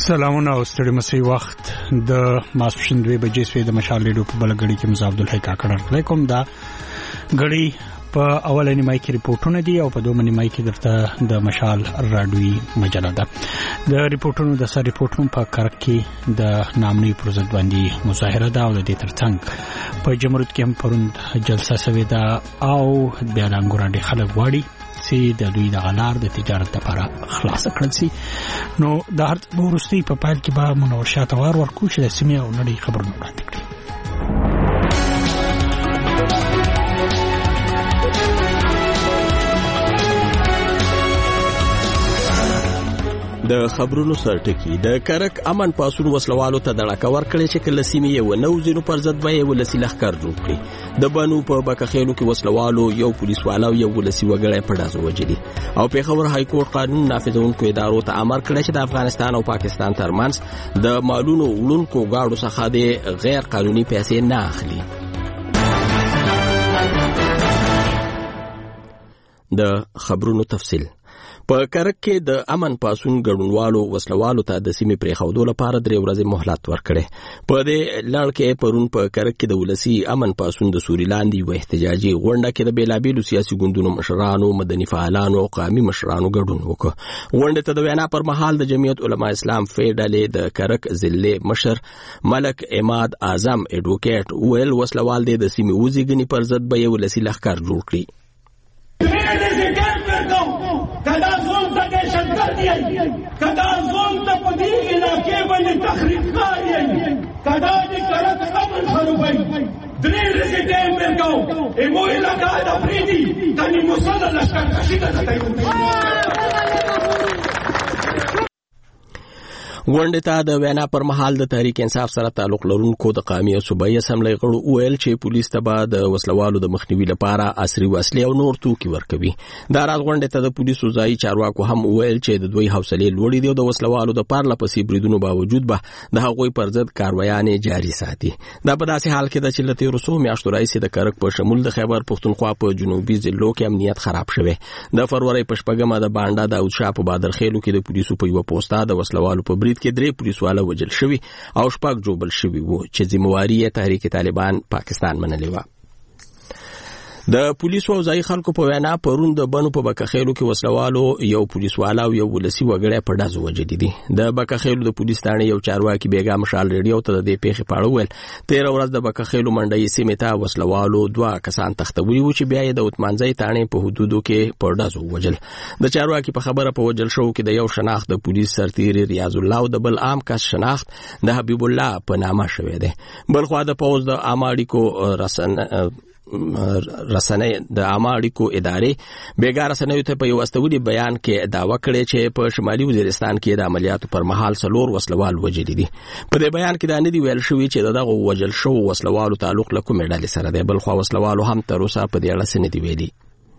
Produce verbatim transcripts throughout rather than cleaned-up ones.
سلامونه او ستړي مسي وخت د ماسپښین دوه بجې سوي د مشال لیډو په بلګړی کې مزه عبدالحی کاکړ علیکم. دا غړي په اولنی مای کې ریپورتونه دي او په دومنی مای کې درته د مشال راډیوي مجله ده. د ریپورتونو د سر ریپورتونو په کار کې د نامنوي پروژې باندې مظاهره ده او د دې ترڅنګ په جمهوریت کې هم پروند جلسه شوې ده او بیا د انګورانډي خلک واړي چې د دوی د غلار د تجارت لپاره خلاص کړل شي. نو د هر ورستي په پایل کې به منور شاتوار ورکو چې د سیمې او نړۍ خبرونه وړاندې کړي. د خبرونو سرټکی د کرک امن پاسون وسلوالو ته دړه ورکړي چې کله سیمې یو نو زینو پر ضد به یو لسی لخر جوړ کړي. د بانو په بکخېلو کې وسلوالو یو پولیس والو یو لسی وګړی په داسو وجدي او په خبر های کورټ قانون نافذونکو ادارو ته امر کړی چې د افغانستان او پاکستان ترمنځ د مالونو وړونکو گاډو څخه د غیر قانوني پیسې نه اخلي. د خبرونو تفصیل په کرک کې د امن پاسون ګډونوالو وسلوالو ته د سیمې پرې خودو لپاره درې ورځې مهلت ورکړي. په دې لړ کې پرون په کرک کې د ولسی امن پاسون د سوري لاندې و احتجاجي غونډه کې د بیلابیلو سیاسي ګوندونو مشرانو، مدني فعالانو او قومي مشرانو ګډون وکړ. غونډه ته د وینا پر مهال د جمعیت علما اسلام فیډلې د کرک ضلع مشر ملک اماد اعظم اډوکیټ ویل وسلوال د سیمې وزیګنی پر ضد به یو ولسی لخر جوړ کړي. کدا زون ته دهشت ګردي کدا زون ته په دې علاقې باندې تخریب کاری کدا دې کرک قبل خرابای درې ورځې ټیم ورکاو ایمو علاقې د فریدي کني مسلل لشکر کشي ته ځای غونډه ته د وینا پر مهال د تحریک انصاف سره تعلق لرونکو د قومي او صوبایي اسمبلی غړو ویل چې پولیس ته به د وسلوالو د مخنیوي لپاره عصري وسلې او نور توکي ورکوي. دا راز غونډه ته د پولیسو ځای چارواکو هم ویل چې د دوی حوصله لوړې دي او د وسلوالو د پارله پسې بریدونو باوجود به د هغوی پر ضد کاروایانې جاري ساتي. دا په داسې حال کې ده چې لته روسو میاشتو راځي د کرک په شمول د خیبر پښتونخوا په جنوبي ضلعو کې امنیت خراب شوی. د فروری په شپږمه د بانډا د اوشا په بادرخېلو کې د پولیسو په یو پوسټا د وسلوالو په برید کې درې پولیسوال وجل شوی او شپږ جوړل شوی وو چې ذمہواری تحریک طالبان پاکستان منلې و. د پولیسو او ځای خلکو په وینا پرون د بنو په بکخېلو کې وسلوالو یو پولیسوال او یو ولسی وګړی په داسو وجدي دي. د بکخېلو د پولیس ثانې یو چارواکي بیګا مشال ریډیو ته د دې پیښې په اړه ویل تیر ورځ د بکخېلو منډي سیمې ته وسلوالو دوه کسان تختوي و چې بیا د اوتمانځي ثانې په حدودو کې په داسو وجل. د چارواکي په خبره په وجل شو کې د یو شناخت د پولیس سرتیر ریاض الله او د بل عام کس شناخت د حبیب الله په نامه شوی دی. بلخوا د پوز د اماړیکو رسن رسنۍ د اماړیکو ادارې بیګار رسنۍ ته په یو استودي بیان کې داوا کړې چې په شمالي وزیرستان کې د عملیاتو پر مهال څلور وسلوال وجل دي. په دې بیان کې دا نه دی ویل شوی چې دغه وجل شو وسلوالو تعلق له کومې ډلې سره دی. بلخوا وسلوالو هم تر اوسه په دې اړه څه نه دی ویلي.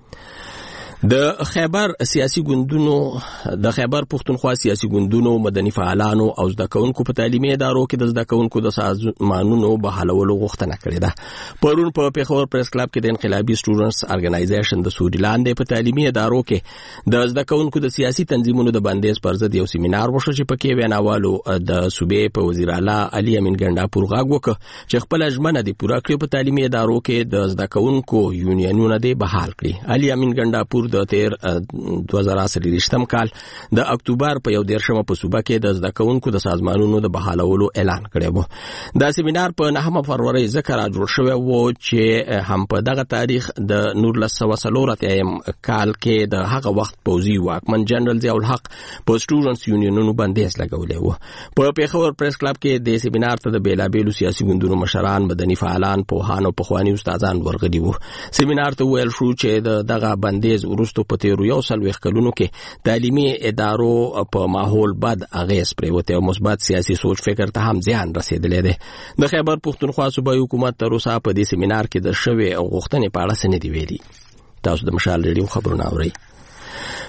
د خیبر سیاسي ګوندونو د خیبر پښتونخوا سیاسي ګوندونو مدني فعالانو او زده کوونکو په تعلیمي ادارو کې د زده کوونکو د سازمانونو بحالولو غوښتنه کړې ده. پرون په پیښور پریس کلب کې د انقلابي سټوډنټس ارګنایزیشن د سوریلاند په تعلیمي ادارو کې د زده کوونکو د سیاسي تنظیمونو د بندیز پر ضد یو سیمینار وشو چې پکې ویناوالو د صوبې په وزیر اعلی علي امین ګنډاپور غاګ وکړ چې خپل ژمنه د پوره کړې په تعلیمي ادارو کې د زده کوونکو یونینونه د بحال کړي. علي امین ګنډاپور د تیر دوه زره څلوېښتم کال د اکتوبر په یو دیرشمه په صوبه کې د زده کوونکو د سازمانونو د بحالولو اعلان کړی و. دا سیمینار په نهمه فروری ذکر جوړ شوی و چې هم په دغه تاریخ د نولس سوه څلور اتیا کال کې د هغه وخت پوځي واکمن جنرال ضیاء الحق په سټوډنټس یونینونو بندیز لګولې و. په پیښور پریس کلب کې د سیمینار ته د بیلابیلو سیاسي ګوندونو مشران، مدني فعالان، پوهان او پخوانی استادان ورغلي وو. سیمینار ته ویل شو چې دغه بندیز ورستو په تیرو یو سل ویخ کلونو کې تعلیمي ادارو په ماحول بد اغیز پرېوتی او مثبت سیاسي سوچ فکر ته هم زیان رسېدلی دی. د خیبر پښتونخوا صوبایي حکومت تر اوسه په دې سیمینار کې د شوې او غوښتنې په اړه څه نه دي ویلي. تاسو د مشال ریډیو خبرونه اورئ.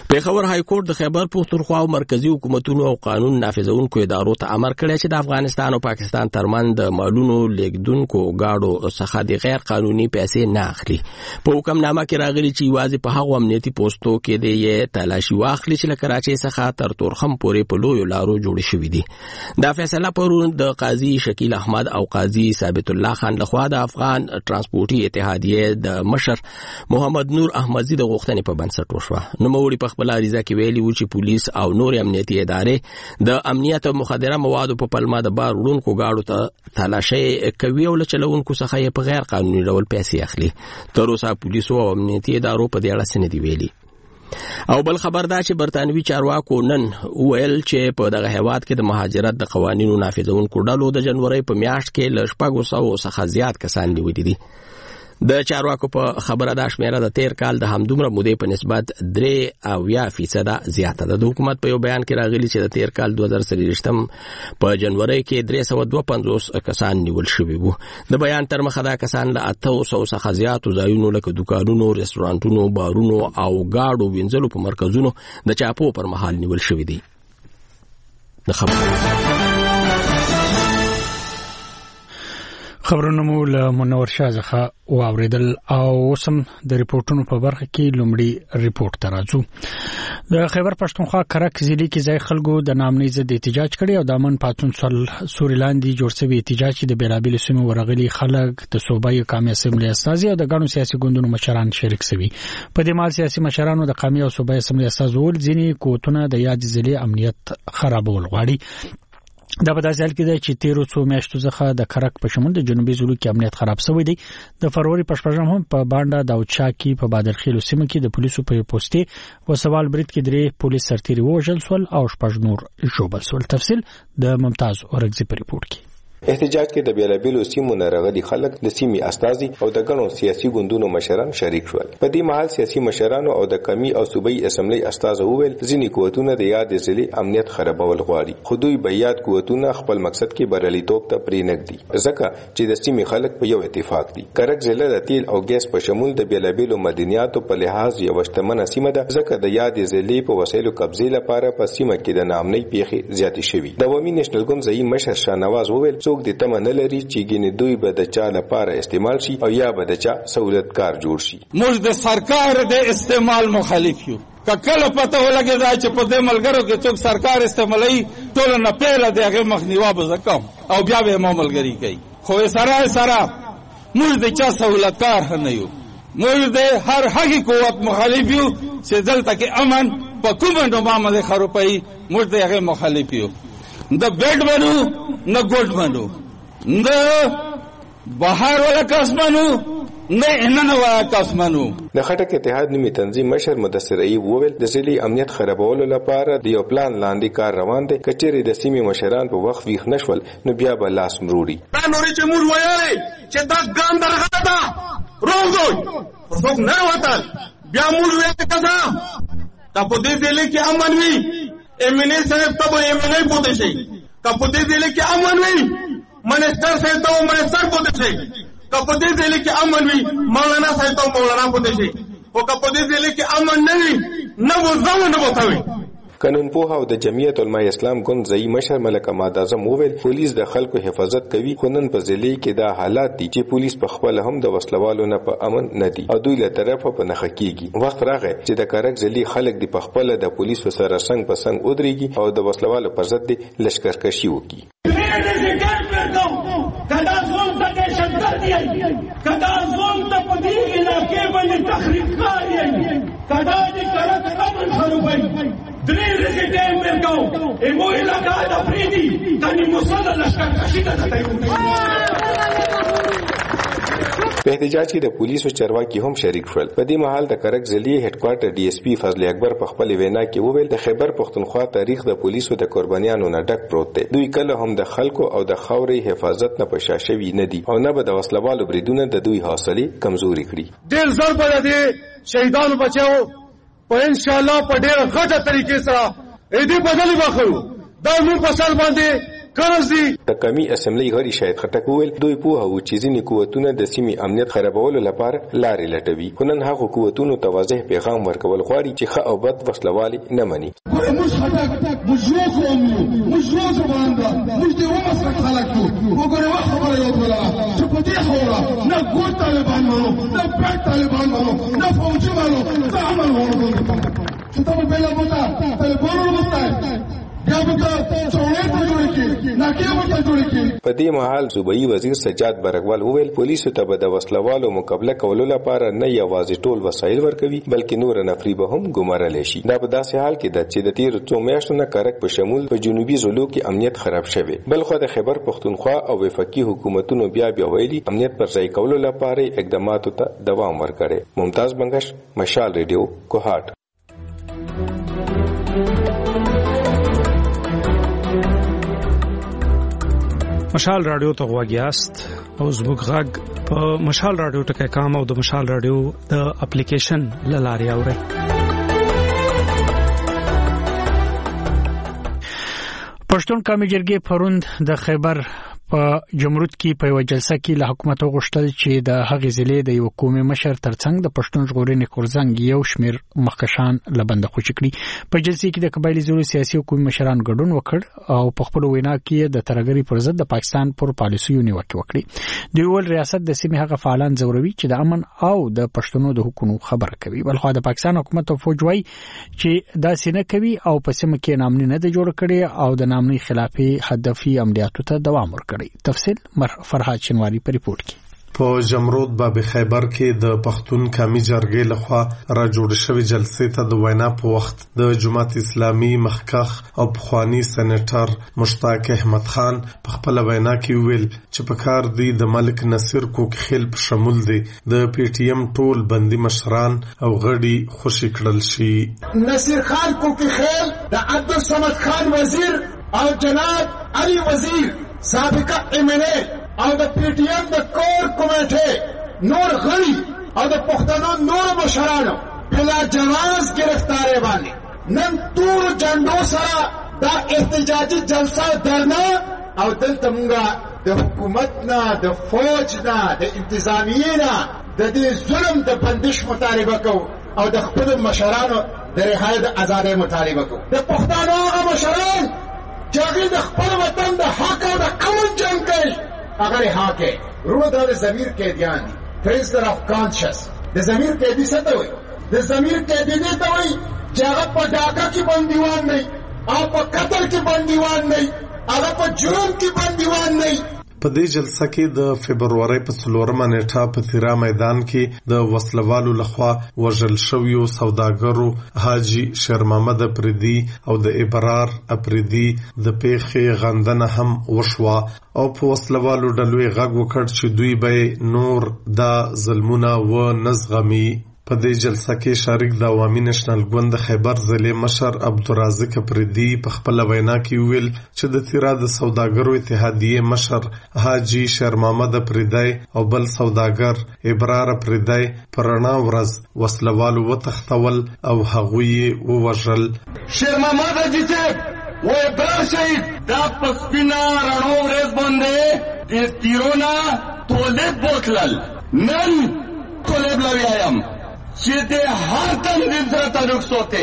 پیښور های کورټ د خیبر پښتونخوا او مرکزی حکومتونو او قانون نافذونکو ادارو ته امر کړی چې د افغانستان او پاکستان ترمن د مالونو لیږدونکو گاډو څخه د غیر قانوني پیسې نه اخلي. په حکم نامه کې راغلي چې یوازې په هغو امنیتي پوسټو کې د یې تلاشي واخلي چې له کراچۍ څخه تر تورخم پورې په لویو لارو جوړې شوې دي. دا فیصله پرون د قاضي شکیل احمد او قاضي ثابت الله خان لخوا د افغان ترانسپورټي اتحادیې د مشر محمد نور احمدزي د غوښتنې په بنسټ وشوه. نوموړي په خپل عریضه کې ویلي و چې پولیس او نور امنیتي ادارې د امنیت او مخدره موادو په پلمه د بار وړونکو گاډو ته تلاشي کوي او له چلوونکو څخه یې په غیر قانوني ډول پیسې اخلي. تر اوسه پولیسو او امنیتي ادارو په دې اړه څه نه دي ویلي. او بل خبر دا چې برتانوي چارواکو نن ویل چې په دغه هیواد کې د مهاجرت د قوانینو نافذونکو ډلو د جنوري په میاشت کې له شپږو سوو څخه زیات کسان نیولي دي. د چارواکو په خبره دا شمیره د تیر کال د همدومره مودې په نسبت درې اویا فیصده زیاته ده. د حکومت په یو بیان کې راغلي چې د تیر کال دوه زره څلوېښتم په جنوري کې درې سوه دوه پنځوس کسان نیول شوي وو. د بیان تر مخه دا کسان له اته سوو څخه زیاتو ځایونو لکه دوکانونو، رستورانټونو، بارونو او گاډو وینځلو په مرکزونو د چاپو پر مهال نیول شوي دي. د خبرو خبرونه مو له منور شاه څخه واوریدل او اوسم د ریپورتونو په برخه کې لومړی ریپورت ته راځو. د خیبر پښتونخوا کرک ضلع کې ځای خلکو د نامنۍ ضد احتجاج کړی او د امن پاتون سوري لاندې جوړ شوی احتجاج چې د بیلابیلو سیمو ورغلي خلک د صوبایي قومي اسمبلی استازي او د ګڼو سیاسي ګوندونو مشران شریک شوي. په دې مال سیاسي مشرانو د قومي او صوبایي اسمبلی استازو ول ځینې قوتونه د یاد ضلع امنیت خرابول غواړي. دا په داسې حال کې ده چې تیرو څو میاشتو څخه د کرک په شمول د جنوبي ضلعو کې امنیت خراب شوی دی. د فروری په شپږم هم په بانډا د اوچاکی په بادرخیلو سیمه کې د پولیسو په پوسټي و سوال برید کې درې پولیس سرتیري وژل شول او شپږ نور ژوبل شول. تفصیل د ممتاز اورګزي په ریپورت کې. احتجاج کې د بیلابیلو سیمو نه راغلي خلک د سیمې استازي او د ګڼو سیاسي ګوندونو مشران شریک شول. په دې مهال سیاسي مشرانو او د قومي او صوبایي اسمبلی استازو وویل ځینې قوتونه د یاد ضلع امنیت خرابول غواړي، خو دوی به یاد قوتونه خپل مقصد کې بریالیتوب ته پرې نږدي ځکه چې د سیمې خلک په یو اتفاق دي. کرک ضلع د تیل او ګیس په شمول د بیلابیلو مدنیاتو په لحاظ یو شتمنه سیمه ده ځکه د یاد ضلع په وسایلو قبضې لپاره په سیمه کې د نامنۍ پیښې زیاتې شوي. د عوامي نېشنل ګوند ځایي مشر شاهنواز وویل څوک د تمه نه لري چې ګینې دوی به د چا لپاره استعمال شي او یا به د چا سہولتکار جوړ شي. موږ د سرکار د استعمال مخالف یو. کله پته ولګي دا چې په دې ملګرو کې څوک سرکار استعمالي ټول نه پیله د هغه مخنیوا به زکم او بیا به ملګری کوي. خو سره سره موږ د چا سہولتکار نه یو. موږ د هر هغه قوت مخالف یو چې دلته کې امن په کومه ډومه باندې خروپي. موږ د هغه مخالف یو. د بیډ منو نه ګوډ منو نه بهر ولا کاسمانو نه اننه ولا کاسمانو. د خټک اتحاد نیمه تنظیم مشر مدثر ایوب وویل د ضلع امنیت خرابولو لپاره د یو پلان لاندې کار روان دی. کچېرې د سیمې مشران په وخت ویښ نشول نو بیا به لاس مروړي. دا نورې چې موږ وایي چې دا ګام درغه ده روغ څوک نه وتل بیا موږ وایي کسا تا په دې ضلع کې امن وي امنه صاحب ته به امنه پوتې شي. کا په دې ضلع کې امن وي منستر صاحب ته منستر پوتې شي. کا په دې ضلع کې امن وي مولانا صاحب ته مولانا پوتې شي. او کا په دې ضلع کې امن نه وي نه وځو نه وځوي. قانون پوها او د جمعیت علماء اسلام ګوند ځای مشر ملک احمد اعظم وویل پولیس د خلکو حفاظت کوي خو نن په ضلع کې دا حالات دي چې پولیس په خپل هم د وسلوالو نه په امن نه دي او دوی له طرفه په نخ کېږي. وخت راغی چې د کرک ضلع خلک د په خپل د پولیس سره څنګ په څنګ ودرېږي او د وسلوالو پر ضد لشکرکشي وکړي. کدا زون ته دهشتګرد دی، کدا زون ته په دې علاقې باندې تخریب کاری، کدا دې کرک امن خرابوي. درې ورځې ټایم ورکاو ایمو علاقه د فریدي تني مصله لشکرکشي ته په احتجاج کې د پولیسو چارواکي هم شریک شول. په دې مهال د کرک ضلعي هډ کوارټر ډي اس پي فضل اکبر په خپل وینا کې وویل د خیبر پښتونخوا تاریخ د پولیسو د قربانیانو نه ډک پروت دی. دوی کله هم د خلکو او د خاورې حفاظت نه پشاشوي نه دي او نه به د وسلوالو بریدونه د دوی حوصله کمزوري کړي. ډېر زر په دې شهیدانو بچو په ان شاء الله په ډېر غټه طریقې سره دې بدلی واخلو. دا موږ په سر باندې قرض دي. د قومي اسمبلی غړي شاهد خټک وویل دوی پوهه وو چې ځینې قوتونه د سیمې امنیت خرابولو لپاره لارې لټوي، خو نن هغو قوتونو ته واضح پیغام ورکول غواړي چې ښه او بد وسلوالي نه مني. موږ خټک موږ یو قوم یو، موږ یو زبان ده، موږ د یوه مسلک خلک یو. وګوره وخت خبره یو کوله چې په دې خبره نه ګور طالبان منو، نه پټ طالبان منو، نه فوجي منو، زه عمل ورغلم چې ته به بېله بوته طالبانو ومستای په دې مهال صوبایي وزیر سجاد برګوال وویل پولیسو ته به د وسلوالو مقابله کولو لپاره نه یوازې ټول وسایل ورکوي بلکې نور نفري به هم ګمارلی شي. دا په داسې حال کې ده چې د تیرو څو میاشتو نه کرک په شمول په جنوبي ضلعو کې امنیت خراب شوی. بلخو د خیبر پښتونخوا او وفاقي حکومتونو بیا بیا ویلي امنیت پر ځای کولو لپاره اقداماتو ته دوام ورکړي. ممتاز بنگش، مشال ریډیو، کوهاټ. مشال رادیو ته غواګیاست او زموږ غږ په مشال رادیو ټکي کام او د مشال رادیو د اپلیکیشن لاري اوري. پښتون قومي جرګې پروند د خیبر په جمرود کې په یو جلسه کې له حکومت غوښتل چې د هغې ضلع د یو قومي مشر ترڅنګ د پښتون ژغورنې غورځنګ یو شمېر مخکشان له بنده خوشي کړي. په جلسې کې د قبایلي ضلعو سیاسي او قومي مشران ګډون وکړ او په خپلو وینا کې د ترهګرۍ پر ضد د پاکستان پر پالیسیو نیوکې وکړې. دوی وویل ریاست د سیمې هغه فعالان ځوروي چې د امن او د پښتنو د حقونو خبره کوي. بلخو د پاکستان حکومت او فوج وايي چې داسې نه کوي او په سیمه کې نامني نه ده جوړه کړې او د نامني خلافي هدفي عملیاتو ته دوام ورکړي. تفصیل فرهاد شنواری په ریپورت کې. په جمرود باب خیبر کې د پښتون قومي جرګې لخوا را جوړ شوی جلسې ته د وینا په وخت د جماعت اسلامي مخکخ او پخوانی سېنیټر مشتاق احمد خان په خپل وینا کې ویل چې په کار دی د ملک نصیر کوکخیل په شمول دی د پی ټی ایم ټول بندي مشران او غړي خوشی کړل شي. نصیر خان کوکخیل د عبدالصمد خان وزیر او جناب علي وزیر سابقه ایم این ای او د پی ټی ایم د کور کمیټې نور غړي او د پښتنو نور مشرانو بلا جواز گرفتارې باندې نن ټول جنډو سره دا احتجاجي جلسه درنه او دلته موږ د حکومت نه د فوج نه د انتظامیې نه د دې ظلم د بندش مطالبه کوو او د خپل مشرانو د رهایی د ازادۍ مطالبه کوو. د پښتنو هغه مشران چې هغوی د خپل وطن د حق او د امن جنګ کوي هغه رها کوي. روح دا د ضمیر قیدیان دي، پرنسپل آف کانشس. د ضمیر قیدي څه ته وایي؟ د ضمیر قیدي دې ته وایي چې هغه په ډاکه کې بندیوان نه او په قتل کې بندیوان نه هغه په جرم کې بندیوان نه. په دې جلسه کې د فبرवरी په څلورمه نیټه په تیرا میدان کې د وسلوالو لخوا وژل شویو سوداګرو حاجی شیر محمد افریدي او د ابرار افریدي د پیښې غندنه هم وشوه او په وسلوالو ډلوي غږ وکړ چې دوی به نور دا ظلمونه و نزغمي. په دې جلسه کې شریک د عوامي نېشنل ګوند خیبر ضلع مشر عبدالرازق افریدي په خپل وینا کې ویل چې د تیرا د سوداګرو اتحادیې مشر حاجی شیر محمد افریدي او بل سوداګر ابرار افریدي پر رڼا ورځ وسلوالو وتښتول او هغوی ووژل. شیر محمد حاجی صاحب و ابرار شهید دا پسپینا رڼو ورځ باندې د تیرونا تولید بوتلل نن تولید لویایم چې د هر تنظیم سره تعلق ساتي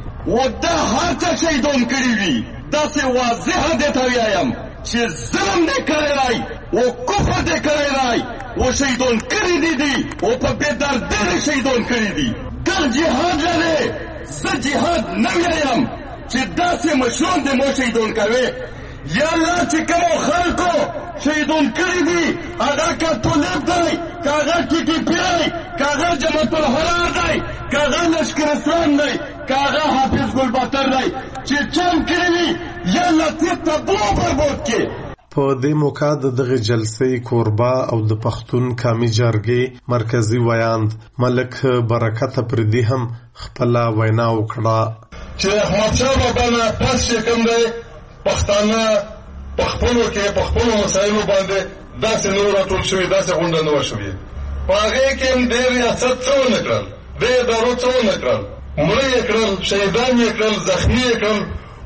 و دا هر څه شهیدان کړي وي. داسې واضح دې ته وایم چې ظلم دې کړی دی و کفر دې کړی دی و شهیدان کړي دي دي او په بېدردۍ شهیدان کړي دي. دا جهاد لري زه جهاد نه وایم چې داسې مشران دې مو شهیدان کوي. یا الله چې کومو خلکو شهیدان کړي دي هغه که طالب دی که هغه ټي ټي پي دی که هغه جماعت الحرار دی که هغه لشکر اسلام دی که هغه حافظ ګلباتر دی چې چم کړي وي یا الله تې تباه برباد کړي. په دې موقع د دغه جلسې کوربه او د پښتون قومي جرګې مرکزی ویاند ملک برکت افریدي هم خپل وینا وکړه چې احمدشاه بابا نه پس چې کوم دی پښتانه په خپلو کې په خپلو مسایلو باندې داسې نه راټول شوي، داسې غونډه نه وه شوې. په هغې کې هم ډېر ریاست څه ونه کړل، ډېر ادارو څه ونه کړل، مړه یې کړل، شهیدان یې کړل، زخمي یې کړل،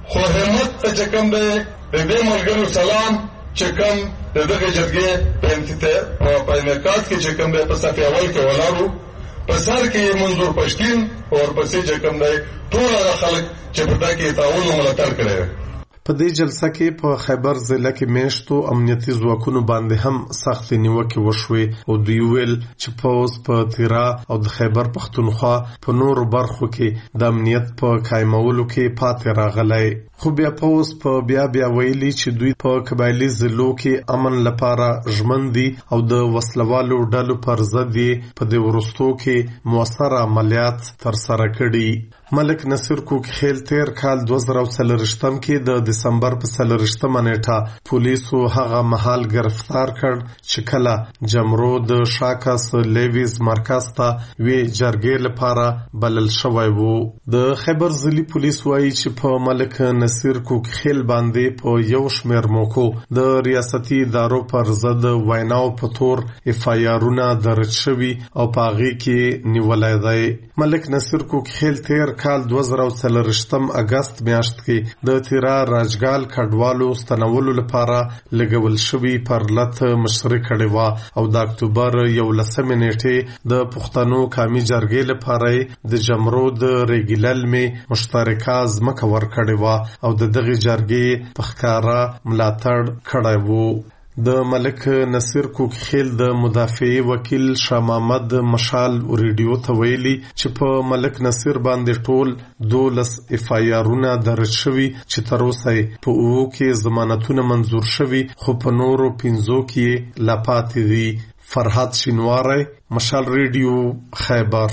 خو همت ته چې کوم دی د دې ملګرو سلام چې کوم د دغه جرګې په انعقاد کې چې کوم دی په صف اول کې ولاړو په سر کې منظور پښتین او ورپسې چې کوم دی ټول هغه خلک چې په دا کې تعاون او ملاتړ کړی. په دې جلسه کې په خیبر ضلع کې میشتو امنیتي ځواکونو باندې هم سخت نیوکې وشوې او دوی ویل چې پوز په تیرا او د خیبر پختونخوا په نورو برخو کې د امنیت په قائمولو کې پاتې راغلی. خو بیا پوز په بیا بیا ویلي چې دوی په قبایلي ضلعو کې امن لپاره ژمن دي او د وسلوالو ډلو پر ضد په دې وروستو کې موثر عملیات ترسره کړي. ملک نصیر کوکخیل تیر کال دوه زره څلرویشتم کې د دسمبر په څلرویشتمه نیټه پولیسو هغه مهال گرفتار کړ چې کله جمرو د شاکاس لیویز مرکز ته وی جرګې لپاره بلل شوی وو. د خیبر ضلعي پولیس وایي چې په ملک نصیر کوکخیل باندې په یو شمېر موکو د ریاستي ادارو پر ضد ویناو په تور اف آی آرونه درج شوي او په هغې کې نیولی دی. ملک نصیر کوکخیل تیر کال دوه زره څلرویشتم اگست میاشت کې د تیرا راجګال کډوالو ستنولو لپاره لګول شوی پر لت مشري کړې وه او د اکتوبر یولسمې نیټې د پښتنو قومي جرګې لپاره د جمرو د ریګیلل می مشترکه ځمکه ورکړې وه او د دغې جرګې په ښکاره ملاتړ کړی وو. د ملک نصیر کوکخیل د مدافعي وکیل شاه محمد مشال ریډیو ته ویلي چې په ملک نصیر باندې ټول دولس اف آی آرونه درج شوي چې تر اوسه په اوو کې ضمانتونه منظور شوي خو په نورو پنځو کې لا پاتې دي. فرحات شینواری، مشال ریډیو، خیبر.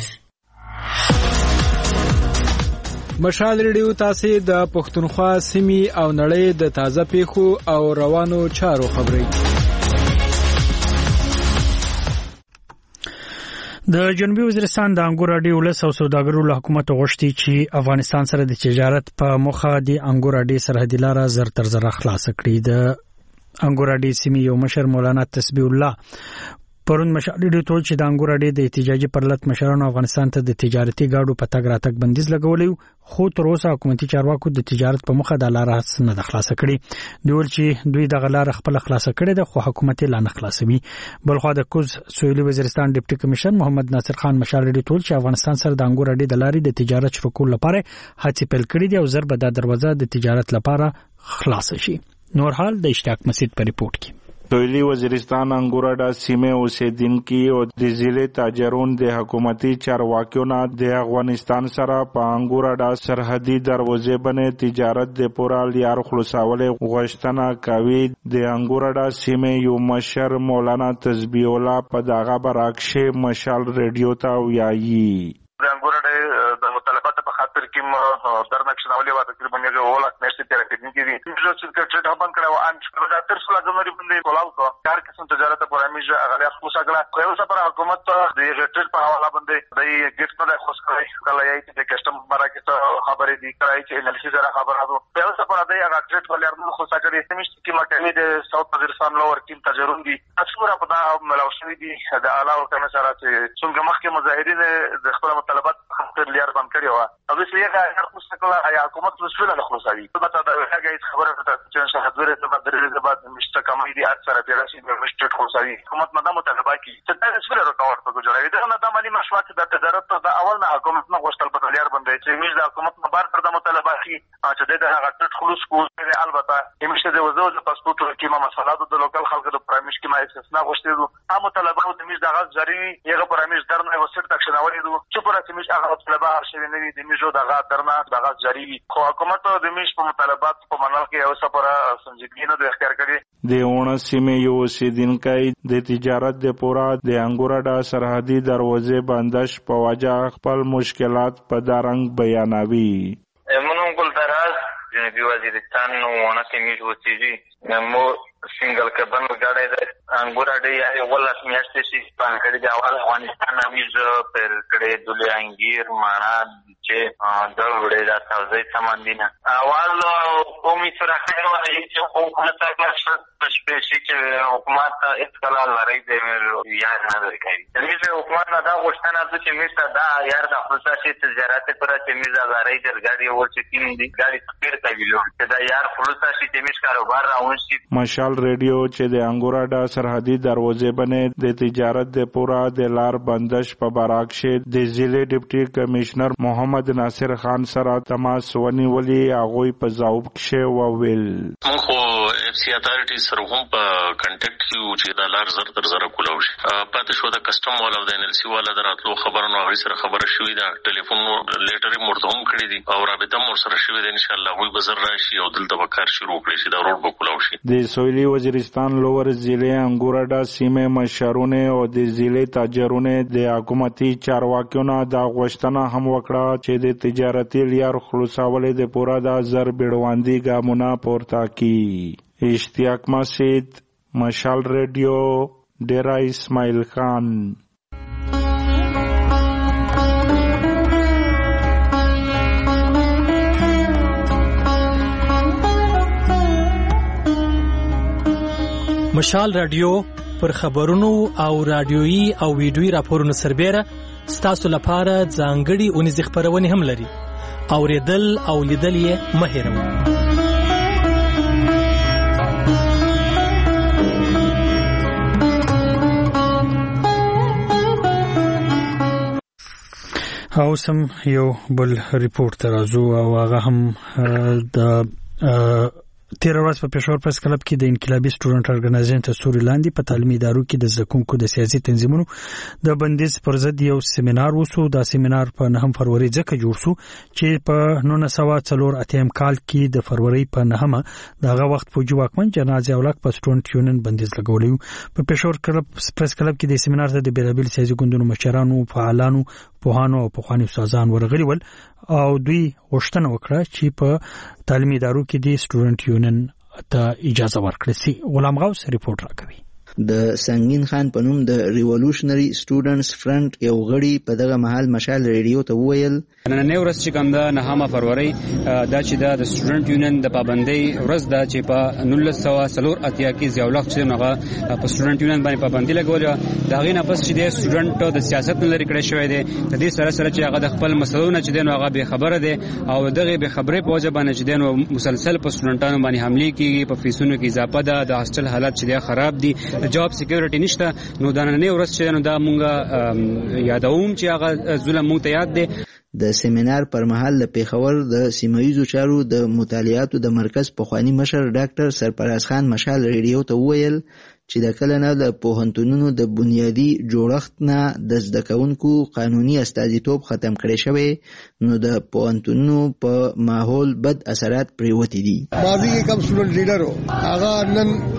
مشال ریډیو تاسو د پښتونخوا سیمې او نړۍ د تازه پیښو او روانو چارو خبري. د جنوبي وزیرستان د انګور اډې ولس او سوداګرو له حکومت غوښتي چې افغانستان سره د تجارت په مخه د انګور اډې سرحدي لاره زر تر زر خلاص کړي. د انګور اډې سیمې یو مشر مولانا تسبیح الله پرون مشال ریډیو ته چې د انګور اډې د احتجاجي پرلط مشرانو افغانستان ته د تجارتي گاډو په تګ راتګ بندیز لګولې خو تر اوسه حکومتي چارواکو د تجارت په مخه د لارې نه د خلاص کړي. دوی چې دوی د غلار خپل خلاص کړي د خو حکومت لا نه خلاصوي. بلخو د کوز سویلي وزیرستان ډیپټي کمشنر محمد ناصر خان مشال ریډیو ته چې افغانستان سره د انګور اډې د لارې د تجارت شروع کول لپاره هڅې پیل کړې دي او ضرب د دروازه د تجارت لپاره خلاص شي. نور حال د اشتیاق مسجد په ریپورت کې. سویلی وزیرستان انګوراډا سیمه اوسیدونکو او د ضلع تاجرون د حکومتي چارواکیو نه د افغانستان سره په انګوراډا سرحدي دروازې باندې تجارت د پورا لیار خلاصول غوښتنه کوي. د انګوراډا سیمه یو مشر مولانا تسبیح الله په دغه برعکس مشال ریډیو ته ویایي. د انګوراډا د مطالبات په خاطر کې مو درنښناولې و تقریبا یو ولک نشته تر کې دي چې چې دا باندې کړو ان چې دا تر څو لازمري باندې کولاو کو کار قسم تجارت پر امیجه غلې خو څنګه خو سره حکومت د ریټل په حواله باندې د ګټ نه خوښ کړی کله یې چې کسٹم مراکز خبرې دي کړای چې انالیسز را خبره ده په اوسه پر دې هغه ټریډ ولرنو خو څنګه دې سمشت کې مکمې د ساوث وزیرستان لور ټیم تجربه دي اصله په دا ملاوشوي دي د علاوه کنه سره چې څنګه مخکې مظاهرین د خپل مطالبات خاطر لیار باندې کړی و او به یې هغه خو څنګه یا حکومت وسوله له خلاصوي په تا دا هغه خبره ته چې څنګه حضور ته بدرې بعد مشته کمې دي اکثر پیراشي د مشته خلاصوي حکومت نه مطالبه کوي چې دا وسوله رکاوټ په جوړوي دا نه د مالی مشروعات د تجارت د اول نه حکومت نه غوښتل په لیار باندې چې موږ د حکومت نه بار پر د مطالبه کوي چې د هغه ټټ خلوص کو البته همشته د وزو د پاسپورت کې ما مسالات د لوکل خلکو د پرایمش کې ما استثناء غوښتل دي هم مطالبه د موږ د غاز جری یغه پرایمش درنه وسټ تکشناولې دي چې پر چې موږ هغه مطالبه شوی نه دي د موږ د غاز درنه د غاز جری خو حکومت د موږ په مطالبات په منل کې او سپاره سنجیدګي نه اختیار کړي. د اونه سیمه یو اوسیدونکو د تجارت د پورا د انګوراډا سرحدي دروازې بندش په وجه خپل مشکلات په دارنګ بیانوي. منو ګل دراز جنوبي وزیرستان اونه سیمه یو اوسیدي مو سنگل کبن غاډه د انګوراډي یو ولات میاشتې چې پان کړي د افغانستان امیز پر کړي دله انګیر مانا چې د وړې د توزیع سامان دي نه اول قومي سرحد وایي چې حکومت ته شپېشي چې حکومت ته اختلال لري د یار نه درکوي دغه حکومت نه دا غوښتنه ده چې میسته دا یار د خصوصي تجارت پر چې میزه غړي درګاډي او چې کین دي ګاډي تیر کوي چې دا یار خصوصي چې میش کاروبار راونشي مشال ریډیو چې د انګوراډا سرحدي دروازې باندې د تجارت د پورا د لار بندش په باراک شه د ضلع ډیپټي کمشنر محمد ناصر خان سره تماس ونیولي هغه په ځواب کې وویل مخ اف سی اتارټي سره هم په کنټیکټ کې چې دا لار زر تر زر کولاو شي پاتې شو د کسٹم والا د ان ال سی والا دراتلو خبرونو هغه سره خبره شوې ده ټلیفون لیټر مرته هم کړی دي او رابطه مور سره شوې ده ان شاء الله وي بزر راشي او دلته به کار شروع کړي چې دا روډ به کولاو شي د سویلي وزیرستان لوور ضلع انګوراډا سیمه مشرونه او د ضلع تاجرونه د حکومتي چارواکیونو دا غوښتنه هم وکړه چې د تجارتي لار خلاصولو د پورا د زر بیړواندي ګامونه پورته کړي اشتیاق مسجد مشال ریډیو ډیرا اسماعیل خان مشال رادیو پر خبرونو او رادیويي او ویډیويي راپورونو سربېره ستاسو لپاره ځانګړي اونیز خبرونه هم لري اوریدل او لیدل یې مه هېروئ او سم یو بل ریپورت ترازو او هغه هم د تیر ورځ په پېښور پرس کلب کې د انقلابي سټوډنټ ارګنایزیشن تر سوري لاندې په تعلیمي ادارو کې د زکونکو د سیاسي تنظیمونو د بندیز پر ضد یو سیمینار وسو. دا سیمینار په نهم فروری ځکه جوړ شو چې په نولس سوه څلور اتیا کال کې د فروری په نهمه دغه وخت فوجي واکمن جنرال ضیاء الحق په سټوډنټ یونین بندیز لګولی. په پېښور کلب پرس کلب کې د سیمینار ته د بیلابل سیاسي ګوندونو مشرانو فعالانو پوهانو او پخواني استادان ورغلي ول او دوی غوښتنه وکړه چې په تعلیمي ادارو کې د سټوډنټ یونین ته اجازه ورکړي سي. غلام غوث ریپورت راکوي. د سنگین خان په نوم د ریولوشنری سټوډنټس فرنٹ یو غړي په دغه محل مشال ریډیو ته وویل نن ورځ چې کوم د نهمه فروری دا چې د سټوډنټ یونین د پابندۍ ورځ دا چې په نولس سوه څلور اتیا کې ضیاء الحق چې هغه په سټوډنټ یونین باندې پابندي لګولې دا غي نه پس چې د سټوډنټ د سیاست نه لري کړی شوی دی د دې سره سره چې هغه د خپل مسلو نه چې دین هغه به خبره دی او دغه به خبرې په وجه باندې چې دین مسلسل په سټوډنټانو باندې حمله کیږي په فیسونو کې اضافه ده د هاستل حالت چې خراب دي جاب سکیورټي نشته نو دا نه ورځ چې نو دا مونږه یادوم چې هغه ظلم مونږ ته یاد دی. د سیمینار پر مهال د پیښور د سیمایي چارو د مطالعاتو د مرکز پخوانی مشر ډاکټر سرپرست خان مشال ریډیو ته وویل چې د کله نه د پوهنتونونو د بنیادی جوړښت نه د زده کوونکو قانوني استازیتوب ختم کړي شوی نو د پوهنتونونو په ماحول بد اثرات پریوتی دي. ماضی کې کم سټوډنټ لیډر هو هغه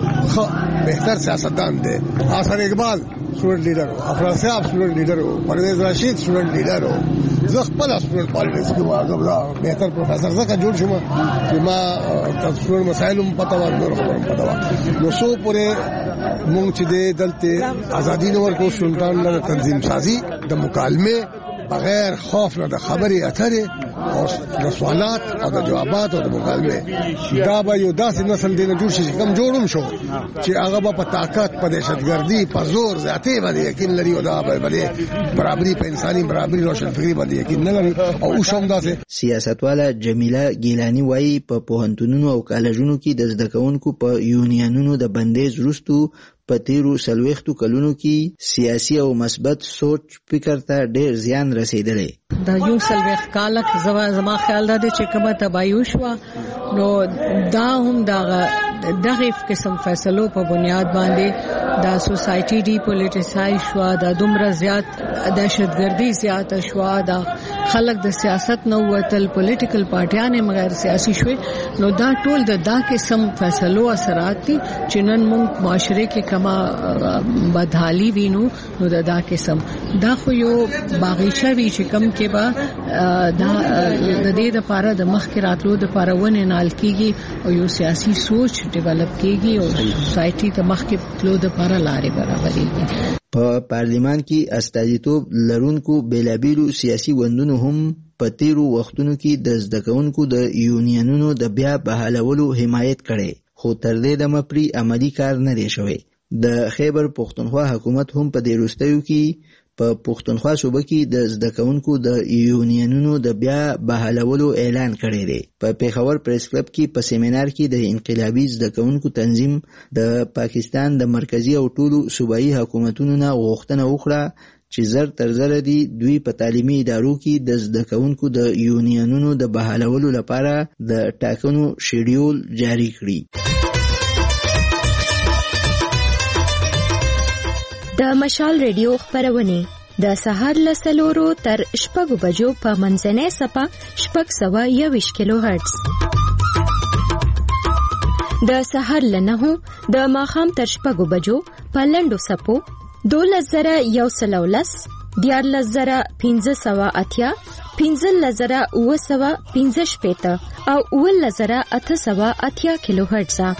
نن بهتر سیاستدان دی. حسن اقبال سټوډنټ لیډر هو افراد صاحب سټوډنټ لیډر هو پرویز رشید سټوډنټ لیډر هو زه خپل سټوډنټ پالیټکس کې واغم بهتر پروفیسور زکه جوړ شوم چې ما د سټوډنټ مسایلو پته ورنور خبرم پته وا نو سو پورې مونږ چې د دلته ازادي نور کو سلطان له تنظیم سازي د مکالمه بغیر خوف نه د خبرې اترې او د سوالات او د جوابات او د مکالمه دا به یو داسې نسل دی نه جوړ شي کم جوړم شو چې هغه په طاقت په دهشتګردي په زور ذاتي باندې یقین لري او دا باندې برابرۍ په انساني برابرۍ روشن فکری باندې یقین نه لري او شوم داسې. سیاستواله جمیله ګیلانی وایي په پوهنتونونو او کالجونو کې د زده کوونکو په یونینونو د بندیز وروسته په تیرو څلوېښتو کلونو کې سیاسي او مثبت سوچ فکر ته ډېر زیان رسیدلی. د یو څلوېښت کاله زما خیال دا دی چې کومه تباهي وشوه نو دا هم دغه دغه قسم فیصلو په بنیاد باندې دا سوسایټي ډي پولیټیسای شوه د دومره زیات دهشتګردي زیاته شوه د خلک د سیاست نه وتل پولیټیکل پارټیانې مغیر سیاسي شوې نو دا ټول د دا قسم فیصلو اثرات دي چې نن موږ معاشره کې کما بدحالي وینو نو د دا قسم دا خو یو باغچه وی چې کم کې با دا د دې لپاره د مخکې راتلو د لپاره ونه نال کیږي او یو سیاسي سوچ ډیولپ کیږي او سوسایټي ته مخکې تلو د لپاره لارې برابرېږي. په پارلیمان کې استازیتوب لرونکو بیلابیلو سیاسي ګوندونو هم په تیرو وختونو کې د زده کوونکو د یونینونو د بیا بحالولو حمایت کړي، خو تر دې دمه پرې عملي کار نه دی شوی. د خیبر پښتونخوا حکومت هم په دې وروستیو کې په پښتونخوا صوبه کې د زده کوونکو د یونینونو د بیا بحالولو اعلان کړی دی. په پیښور پریس کلب کې په سیمینار کې د انقلابي زده کوونکو تنظیم د پاکستان د مرکزی او ټولو صوبایي حکومتونو نه غوښتنه وکړه چې زر تر زره دی دوی په تعلیمي ادارو کې د زده کوونکو د یونینونو د بحالولو لپاره د ټاکنو شیډیول جاری کړي. د مشال ریډیو خبرونه د سهار له څلورو تر شپږو بجو په منځنۍ سپه شپږ سوه یوویشت کیلو هرتز، د سهار له نهو د ماښام تر شپږو بجو په لنډو سپو دولس زره یو سل او لس، دیارلس زره پنځه سوه اتیا، پنځلس زره اوه سوه پنځه شپېته او اوولس زره اته سوه اتیا کیلو هرتزه،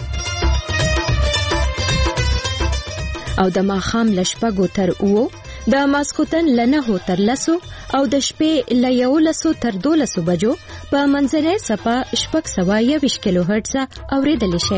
او د ماښام له شپږو تر اوو، د ماسخوتن له نهو تر لسو او د شپې له یولسو تر دولسو بجو په منځنۍ سپه شپږ سوه یوویشت کیلو هرتزه اورېدلی شئ.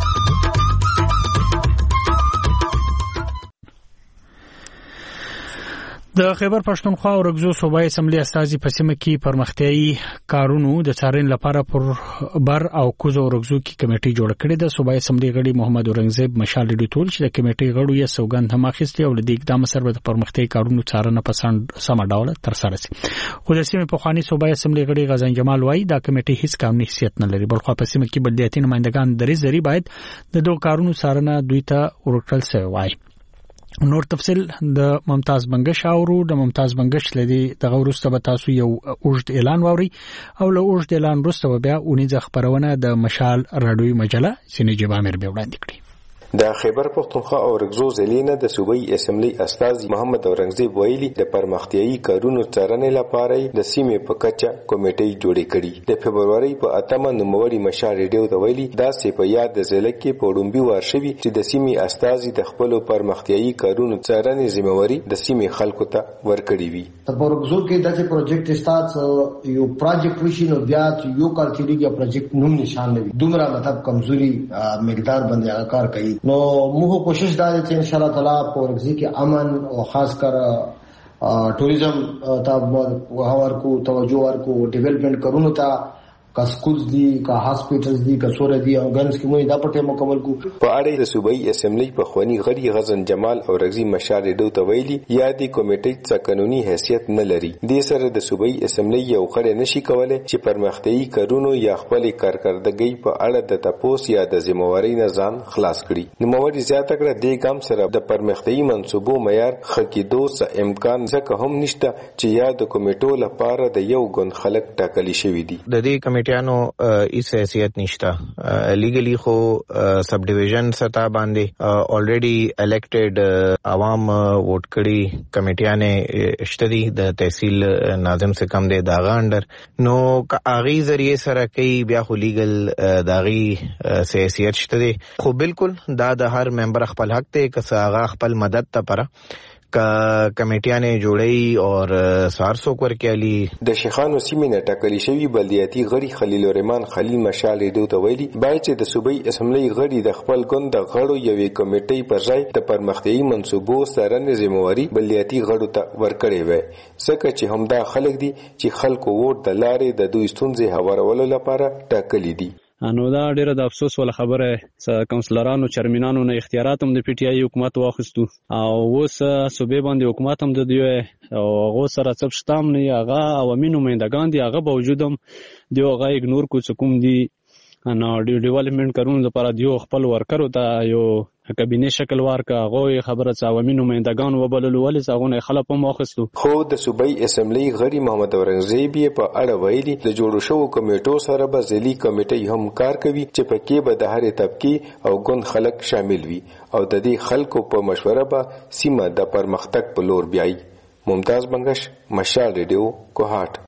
د خیبر پښتونخوا او رګزو صوبایي اسمبلی استازي په سیمه کې پرمختیايي کارونو د څارنې لپاره پر بر او کوزو رګزو کې کمیټه جوړ کړې ده. صوبایي اسمبلی غړي محمد اورنګزیب مشال ډیټول چې د کمیټې غړو یې سوګند هم اخیستي او د دې اقدام سره د پرمختیايي کارونو څارنه په سم ډول تر سره شي. خو د سیمه په خواني صوبایي اسمبلی غړي غزان جمال وایي دا کمیټه هیڅ قانوني حیثیت نه لري، بلخو په سیمه کې بلدیاتي نمائندگان درې زری باید د دوه کارونو څارنه دوی ته ورکړل شوی وای. نور تفصیل د ممتاز بنگش اورو. د ممتاز بنگش لدی دغه وروسته به تاسو یو اوږد اعلان واوري او له اوږد اعلان وروسته بیا اونیزه خبرونه د مشال راډیوي مجله سینې جبامر به وړاندې کړي. د خیبر پښتونخوا او رګزو ضلع د صوبایي اسمبلی استازي محمد اورنګزیب ویلي د پرمختیايي کارونو څارنې لپاره د سیمې په کچه کمیټې جوړې کړي. د فبرवरी په اتمه نوموړي مشال ریډیو ته ویلي دا سه په یاد د ضلع کې په وړومبي وارشوي چې د سیمې استازي د خپل پرمختیايي کارونو څارنې ذمہواری د سیمې خلکو ته ورکړي وي. په رګزو کې دغه پروجیکټ سٹارټ یو پروجیکټ وشي نو بیا یو کال کېږي پروجیکټ نوم نشان نه وي دومره مطلب کمزوري مقدار باندې کار کوي. نو موږ کوشش دا دي چې ان شاء الله تعالی په ورګزي کې امن او خاص کر ټوریزم ته ورکو توجه ورکو ډیولپمنٹ کارونو ته کا سکولز دي کا هاسپټلز دي کا سور دي او ګنس کې موږ دا پټه مکمل کو. په اړه د صوبایي اسمبلی په خواني غړي غزن جمال او رګزي مشال ډو ته ویلي یادي کمیټې څخه قانوني حیثیت نه لري. د سره د صوبایي اسمبلی یو غړی نشي کولای چې پرمختیايي کارونو یا خپل کارکردګۍ په اړه د تپوس یا د ذمہواری نه ځان خلاص کړي. نو موږ زیاته کړه د ګام سره د پرمختیايي منصوبو معیار خکېدو څخه امکان ځکه هم نشته چې یا د کمیټو لپاره د یو ګوند خلک ټاکلي شوی دي. د دې کمیټانو اس حیثیت نشته لیګلی خو سب ډیویژن سطح باندې الریډي الیکټډ عوام ووټ کړي کمیټیانه شتري د تحصیل ناظم سے کم دی داغه اندر نو اغي ذریعہ سره کوي بیا خو لیګل داغي حیثیت شته خو بالکل دا د هر ممبر خپل حق ته که هغه خپل مدد ته پر کا کمیټیانه جوړي او سارسو ورکالي. د شیخانو سیمې نه ټاکلي شوی بلدیاتي غړي خلیل الرحمن خلیل مشال ډو ته ویلي باید چې د صوبایي اسمبلی غړي د خپل ګوند د غړو یوې کمیټې پر ځای د پرمختیايي منصوبو څارنې ذمہواری بلدیاتي غړو ته ورکړي وي ځکه چې همدا خلک دي چې خلکو ووټ د لارې د دوی ستونزې هوارولو لپاره ټاکلي دي. نو دا ډیره د افسوس ول خبره کونسلرانو چرمنانو نه اختیارات هم د پی ټی آی حکومت واخستو او اوس صوبې باندې حکومت هم د دیو او هغه سره څه شتام نه هغه عوامي نمائندگان دي هغه باوجودم دیو هغه اګنور کو څه کوم دي نو ډیولپمنٹ کارونو لپاره دیو خپل ورکرو ته یو کابینه شکل ورکا غوي خبره عوامي نمائندگان وبلل ول څنګه خلک هم واخستو. خو د صوبایي اسمبلی غړي محمد اورنګزیب په اړه ویلي د جوړو شو کمیټو سره به ځلي کمیټې هم کار کوي چې پکې به د هر طبقه او ګوند خلک شامل وي او د دې خلکو په مشوره به سیمه د پرمختګ په لور بیاي. ممتاز بنگش مشال ریډیو کوهات.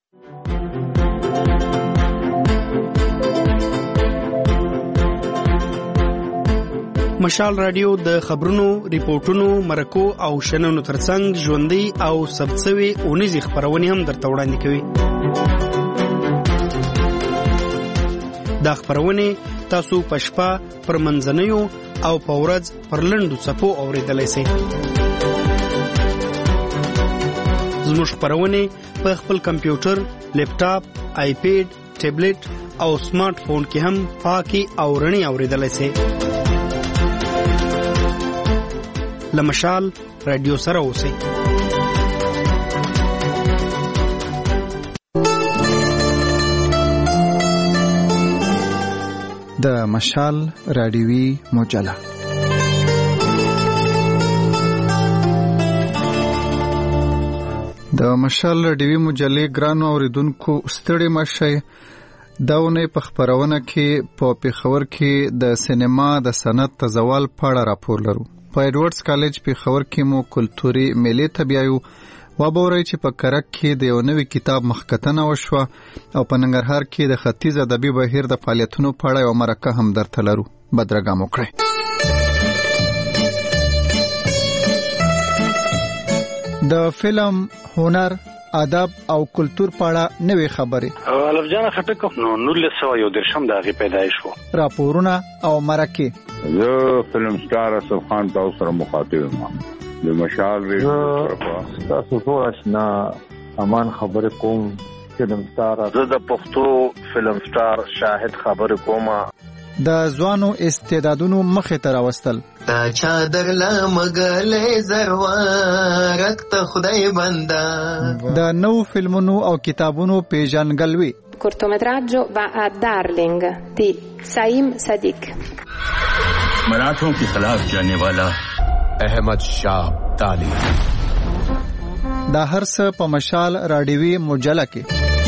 مشال رادیو د خبرونو، ریپورتونو، مرکو او شننو ترڅنګ ژوندۍ او ثبت شوی اونیزې خبرونه هم درته وړاندې کوي. دا خبرونه تاسو په شپه پر منځنیو او په ورځ پر لنډو څپو اوریدلای شئ. زموږ خبرونه په خپل کمپیوټر، لیپټاپ، آیپیډ، ټابلیټ او سمارټ فون کې هم پاکي او رڼي اوریدلای شئ. لمشال رادیو سره اوسئ. د مشال رادیوي مجله. د مشال رادیوي مجلې ګرانو اوریدونکو ستړي مشئ. داونه په خبرونه کې په پیښور کې د سینما د صنعت تزوال په اړه راپور لرو. په ایډورډز کالج پیښور کې مو کلتوري میلې ته بیایو. وابورئ چې په کرک کې د یو نوي کتاب مخکتنه وشوه او په ننګرهار کې د ختیځ ادبي بهیر د فعالیتونو په اړه یو مرکه هم درته لرو. بدرګام وکړئ. د فلم، هنر، ادب او کلتور په اړه نوې خبرې. الف جان خټک نو نولس سوه یو دېرشم د هغې پیدایش و. راپورونه او مرکې. زه فلم سټار اسف خان تاسو سره مخاطب یم. د مشال ریډیو تاسو ټول آشنا امان خبرې کوم. فلم سټار زه د پښتو فلم سټار شاهد خبرې کوم. د ځوانو استعدادونو مخې ته راوستل. تا چادر لا مګلې زروارک ته خدای بندا. د نو فلمونو او کتابونو پیژنګلوي. cortometraggio va a Darling di Saim Sadiq. मराठों के खिलाफ जाने वाला अहमद शाह ताली. دا هر څه په مشال رادیوي مجله کې.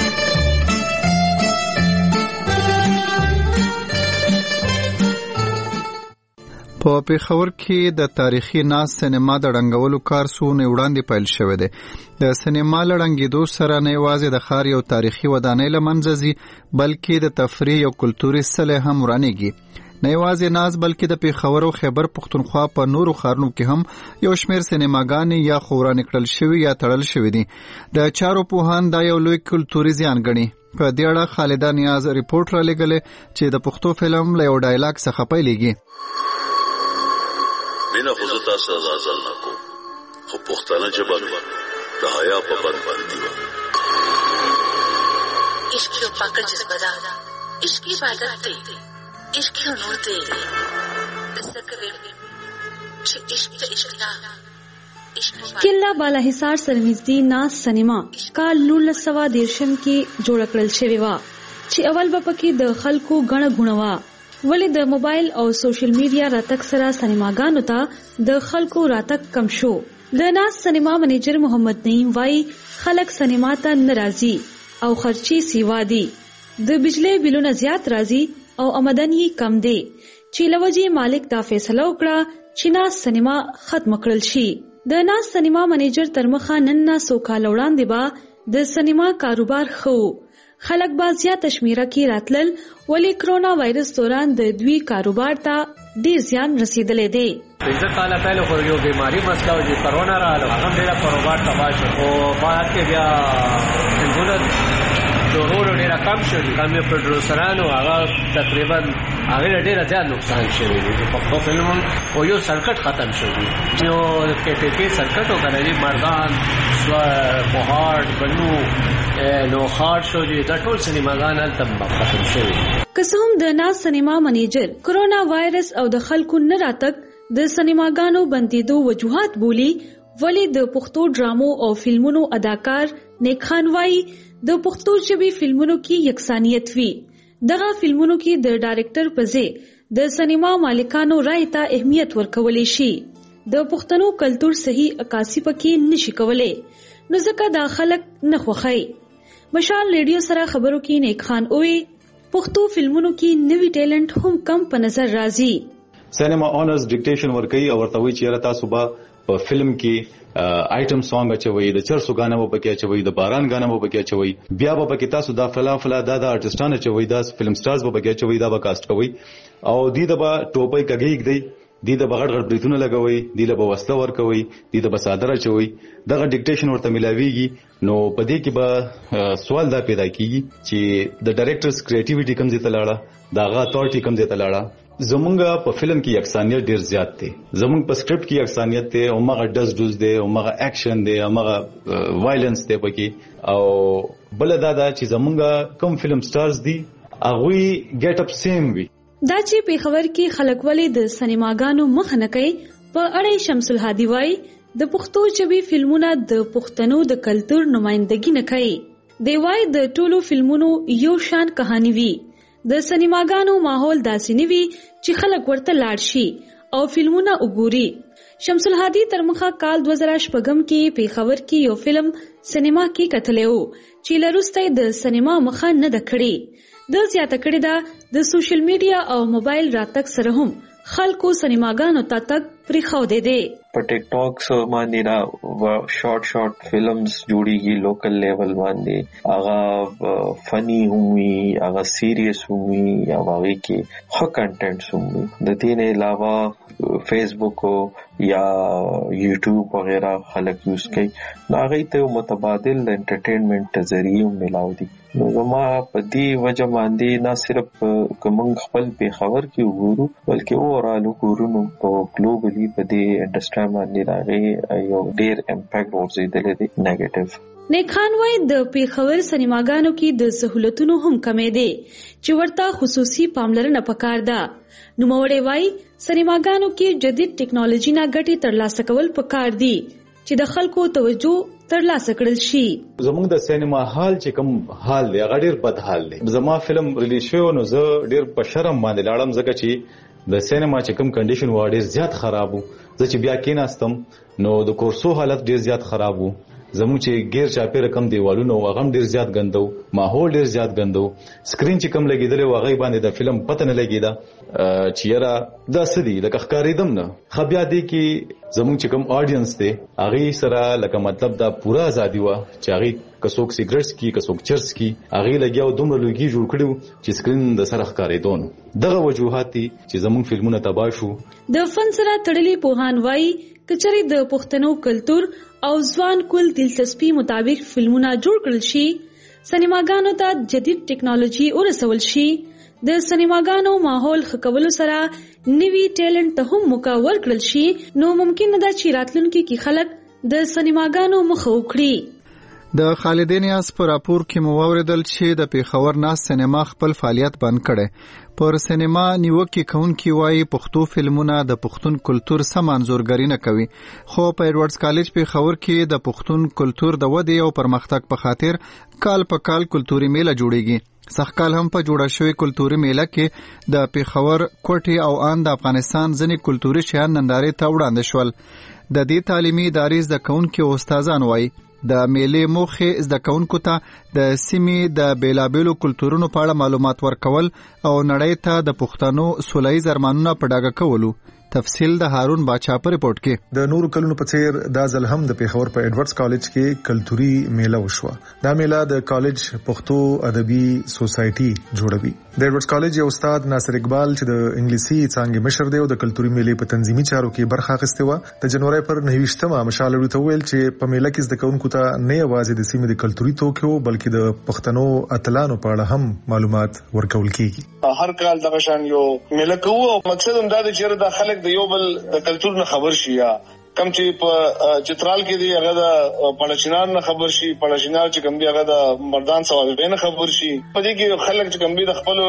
په پیښور کې د تاریخي ناز سینما د ړنګولو کار څو نه وړاندې پیل شوی دی. د سینما لړنګېدو سره نه یوازې د ښار یو تاریخي ودانۍ له منځه ځي، بلکې د تفریح یو کلتوري سلې هم ورانېږي. نه یوازې ناز بلکې د پیښور او خیبر پښتونخوا په نورو ښارونو کې هم یو شمېر سینماګانې یا خو ورانې کړل شوي یا تړل شوي دي. د چارو پوهان دا یو لوی کلتوري زیان ګڼي. په دې اړه خالده نیاز ریپورټ رالیږلی چې د پښتو فلم له یو ډایلاګ څخه پیلېږي. مینا خو زه تاسو غزل نه کوم، خو پښتانه ژبه د حیا په بند باندې وه. عشق یو پاکه جذبه ده، عشق عبادت دی، عشق یو نور دی. ځکه ویل چې عشق د عشق نه کله بالا حصار سره نږدې ناز سینما کال نولس سوه دېرشم کې جوړ کړل شوې وه چې اول به پکې د خلکو ګڼه ګوڼه وه. ولې د موبایل او سوشل میډیا راتګ سره سینماګانو ته د خلکو راتګ کم شو. د ناز سینما منیجر محمد نعیم وایي خلک سینما ته نه راځي او خرچي سیوا دي. د بجلی بلونه زیات راځي او آمدن یې کم دی چې لوجې مالک دا فیصله وکړه چې ناز سینما ختم کړل شي. د ناز سینما منیجر تر مخه نن نه څو کاله وړاندې به د سینما کاروبار ښه و. خلک با زیاته شمیره کې راتلل ولې کرونا وایرس دوران د دوی کاروبار ته ډیر زیان رسیدلی دی. پنځه کاله پهله خو یو بیماري مسله وه چې کرونا راغله، هغه ډېره کاروبار تباه شو. خو بعد کې بیا فلمونه د ورو ډېره کم شو دي. کم یې پروډوسرانو هغه تقریبا هغې له ډېره زیات نقصان شوی دی. د پښتو فلم خو یو سرکټ ختم شو دي. یو کې پې کې سرکټ و که نه دي مردان، پوهاړ، بنو نو خاړ شو دي. دا ټول سینماګان هلته ختم شوي. که څه هم د ناز سینما منیجر کرونا وایرس او د خلکو نه راتګ د سینماګانو بندېدو وجوهات بولي، ولې د پښتو ډرامو او فلمونو اداکار نیک خان وایي د پښتو ژبې فلمونو کې یکسانیت وي. دغه فلمونو کې د ډایرکټر په ځای د سینما مالکانو رای ته اهمیت ورکولی شي. د پښتنو کلتور صحیح عکاسي پکې نشي کولی، نو ځکه دا خلک نه خوښوي. مشال ریډیو سره خبرو کې نیک خان وایي پښتو فلمونو کې نوی ټیلنټ هم کم په نظر راځي. سینما اونرز ډیکټیشن ورکوي او ورته وایي چې یاره تاسو به په فلم کې آیټم سانګ اچوي، د چرسو غانا به پکې اچوي، د باران غانا به پکې اچوي، بیا به پکې تاسو دا فلا فلا دا د آرټسټان اچوي، دا فلم سټارز به پکې اچوي، دا به کاست کوي او دې د به ټوپۍ کګیګ دی دی د بغړ غړ بریتونه لګوي، دی له وسله ورکوي، دی د بسادر چوي، دغه ډیکټیشن ورته ملاويږي. نو په دې کې به سوال دا پیدا کیږي چې د ډایرکټرز کریټیویټي کوم ځای ته لاړه، داغه اتورټي کوم ځای ته لاړه. زمونږ په فلم کې یکسانیت ډیر زیات دی، زمونږ په سکرپټ کې یکسانیت دی، او مغه ډز ډوز دی، او مغه اکشن دی، او مغه وایلنس دی پکې. او بل دا دا چې زمونږ کوم فلم سټارز دي هغه ګیټ اپ سیم وي. دا چې په خبر کې خلک ولې د سینماګانو مخ نه کوي په اړه شمس الهادي وای د پښتو ژبې فلمونه د پښتنو د کلچر نمائندګي نه کوي. دی وای د ټولو فلمونو یو شان کہانی وي، د سینماګانو ماحول داسې نه وي چې خلک ورته لاړ شي او فلمونه وګوري. شمس الهادي تر مخه کال دو هزار شپږم کې په خبر کې یو فلم سینما کې کتلې وو چې لروسته د سینما مخه نه د کړی. د زیاته کړی دا د سوشل میډیا او موبایل راتګ سره هم خلکو سینماګانو ته تک پرې خو دې دي. په ټیک ټاک سو باندې را شارټ شارټ فلمز جوړیږي لوکل لیول باندې، هغه فنی وي، هغه سیریس وي، یا هغه کې ښه کنټینټس وي. د دې نه علاوه فیسبوک یا یوټیوب وغیرہ خلک یوز کوي، هغه ته متبادل انټرټینمنت ذریعہ ملاو دي. نو زما په دې وجه باندې نه صرف کوم خپل په خبر کې وګورو بلکې اورال وګورو په ګلوبلی په دې انډستری باندې راغی یو ډیر امپیکټ ورزيدل دي نیگیټیو. نیکان وای د پیښور سینماګانو کې د سہولتونو هم کمې دي چې ورته خصوصي پاملرنه پکار ده. نو موړې وای سینماګانو کې جدید ټیکنالوژي نه ګټي ترلاسه کول پکار دي چې د خلکو توجه ترلاسه کړل شي. زموږ د سینما حال چې کوم حال دی هغه ډیر بد حال دی. زما فلم ریلیز شو نو زه ډیر په شرم باندې لاړم ځکه چې د سینما چې کوم کنډیشن و ډیر زیات خراب وو. زه چې بیا کېناستم نو د کورسو حالت ډیر زیات خراب وو. زموږ چې غیر چاپی رقم دیوالونو هغه ډیر زیات ګندو، ماحول ډیر زیات ګندو، سکرین چې کم لګیدل او هغه باندې د فلم پته نه لګیدا چې یاره دا سدي د ښکاریدم نه. خبیا دی کې زموږ چې کوم اډینس دی هغه سره لکه مطلب دا پورا ازادي و چې هغه کڅوک سیګریټس کی کڅوک چرس کی هغه لګیاو دومره لوګي جوړ کړو چې سکرین د سره ښکاریدون. دغه وجوهات دي چې زموږ فلمونه تباہ شو. د فن سره تړلې پوهان وای کچري د پښتنو کلچر او ځوان کول دلچسپي مطابق فلمونه جوړ کړل شي، سینماګانو ته جدید ټیکنالوژي ورسول شي، د سینماګانو ماحول خکولو سره نوي ټیلنټ ته هم موقع ورکړل شي، نو ممکن ده چې راتلونکي کې خلک د سینماګانو مخ وکړي. د خالدین یاس پر راپور کې مو اوریدل چې د پیښور ناس سینما خپل فعالیت بند کړي. پر سینما نیوکه کوونکی وایي پښتو فلمونه د پښتون کلچر سم انزورګری نه کوي، خو په ایډورډز کالج پیښور کې د پښتون کلچر د ودې او پرمختګ په خاطر کال په کال کلتوري میله جوړیږي. سخکال هم په جوړه شوی کلتوري میله کې د پیښور کوټي او ان د افغانستان ځینې کلتوري شیان نندارې ته وړاندې شول. د دې تعلیمي ادارې زده کوونکي او استادان وایي د میلې موخه زده کوونکو ته د سیمې د بیلابېلو کلتورونو په اړه معلومات ورکول او نړۍ ته د پښتنو سولهییز ارمانونه په ډاګه کولو. تفصیل د هارون باچا په رپورت کې. د نور کلونو په څیر دا ځل هم د پیښور په ایډورډز کالج کې کلتوري میله وشوه. دا میله د کالج پښتو ادبي سوسایټي جوړوي. د ایډورډز کالج یو استاد ناصر اقبال چې د انګلیسي څانګې مشر دی او د کلتوري میلې په تنظیمي چارو کې برخه اخیسته و، د جنوري پر نهویشتمه مشال ورته ویل چې په میله کې زده کوونکو ته نه یوازې د سیمې د کلتوري توکو بلکې د پښتنو اتلانو په اړه هم معلومات ورکول کیږي. هر کال دغه شان یو میله کوو او مقصد هم دا دی چې د خلک د یو بل د کلچر نه خبر شي، یا کم چې په چترال کې دی هغه د پړچینان نه خبر شي، پړچینان چې کوم دی هغه د مردان سوال نه خبر شي. په دې کې خلک چې کوم دی د خپل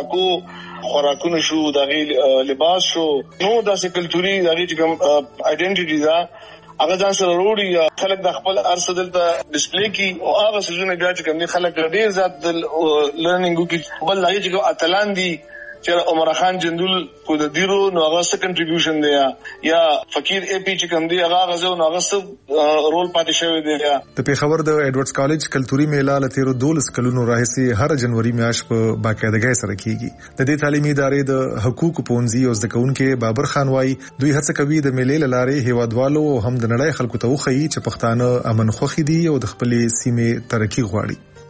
علاقو خوراکونه شو، د لباس شو، نو داسې کلچوري دغه چې کوم ائیډنټیټي دا هغه ځان سره وروړي، خلک د خپل ارسه دلته ډسپلی کی او هغه سيزونه بیا چې کوم دی خلک ډېر زیات د لرنینګ کې بل لایي چې اتلان دي چې عمر خان جندول کو د دیرو نو هغه څه کنټریبیوشن دی یا فقیر اے پی چې کوم دی هغه غزو نو هغه څه رول پاتې شوی دی. د پیښور د ایډورډز کالج کلتوري میله لته دولس کلونو راهیسي هر جنوري میاشت په باقاعدګۍ سره کیږي. د دې تعلیمي ادارې د حقوقو پونځي او زده کوونکو بابر خان وای دوی هڅه کوي د میلې لارې هیوادوالو هم د نړۍ خلکو ته وخی چې پښتانه امن خوخي دي او د خپل سیمې ترقی غواړي.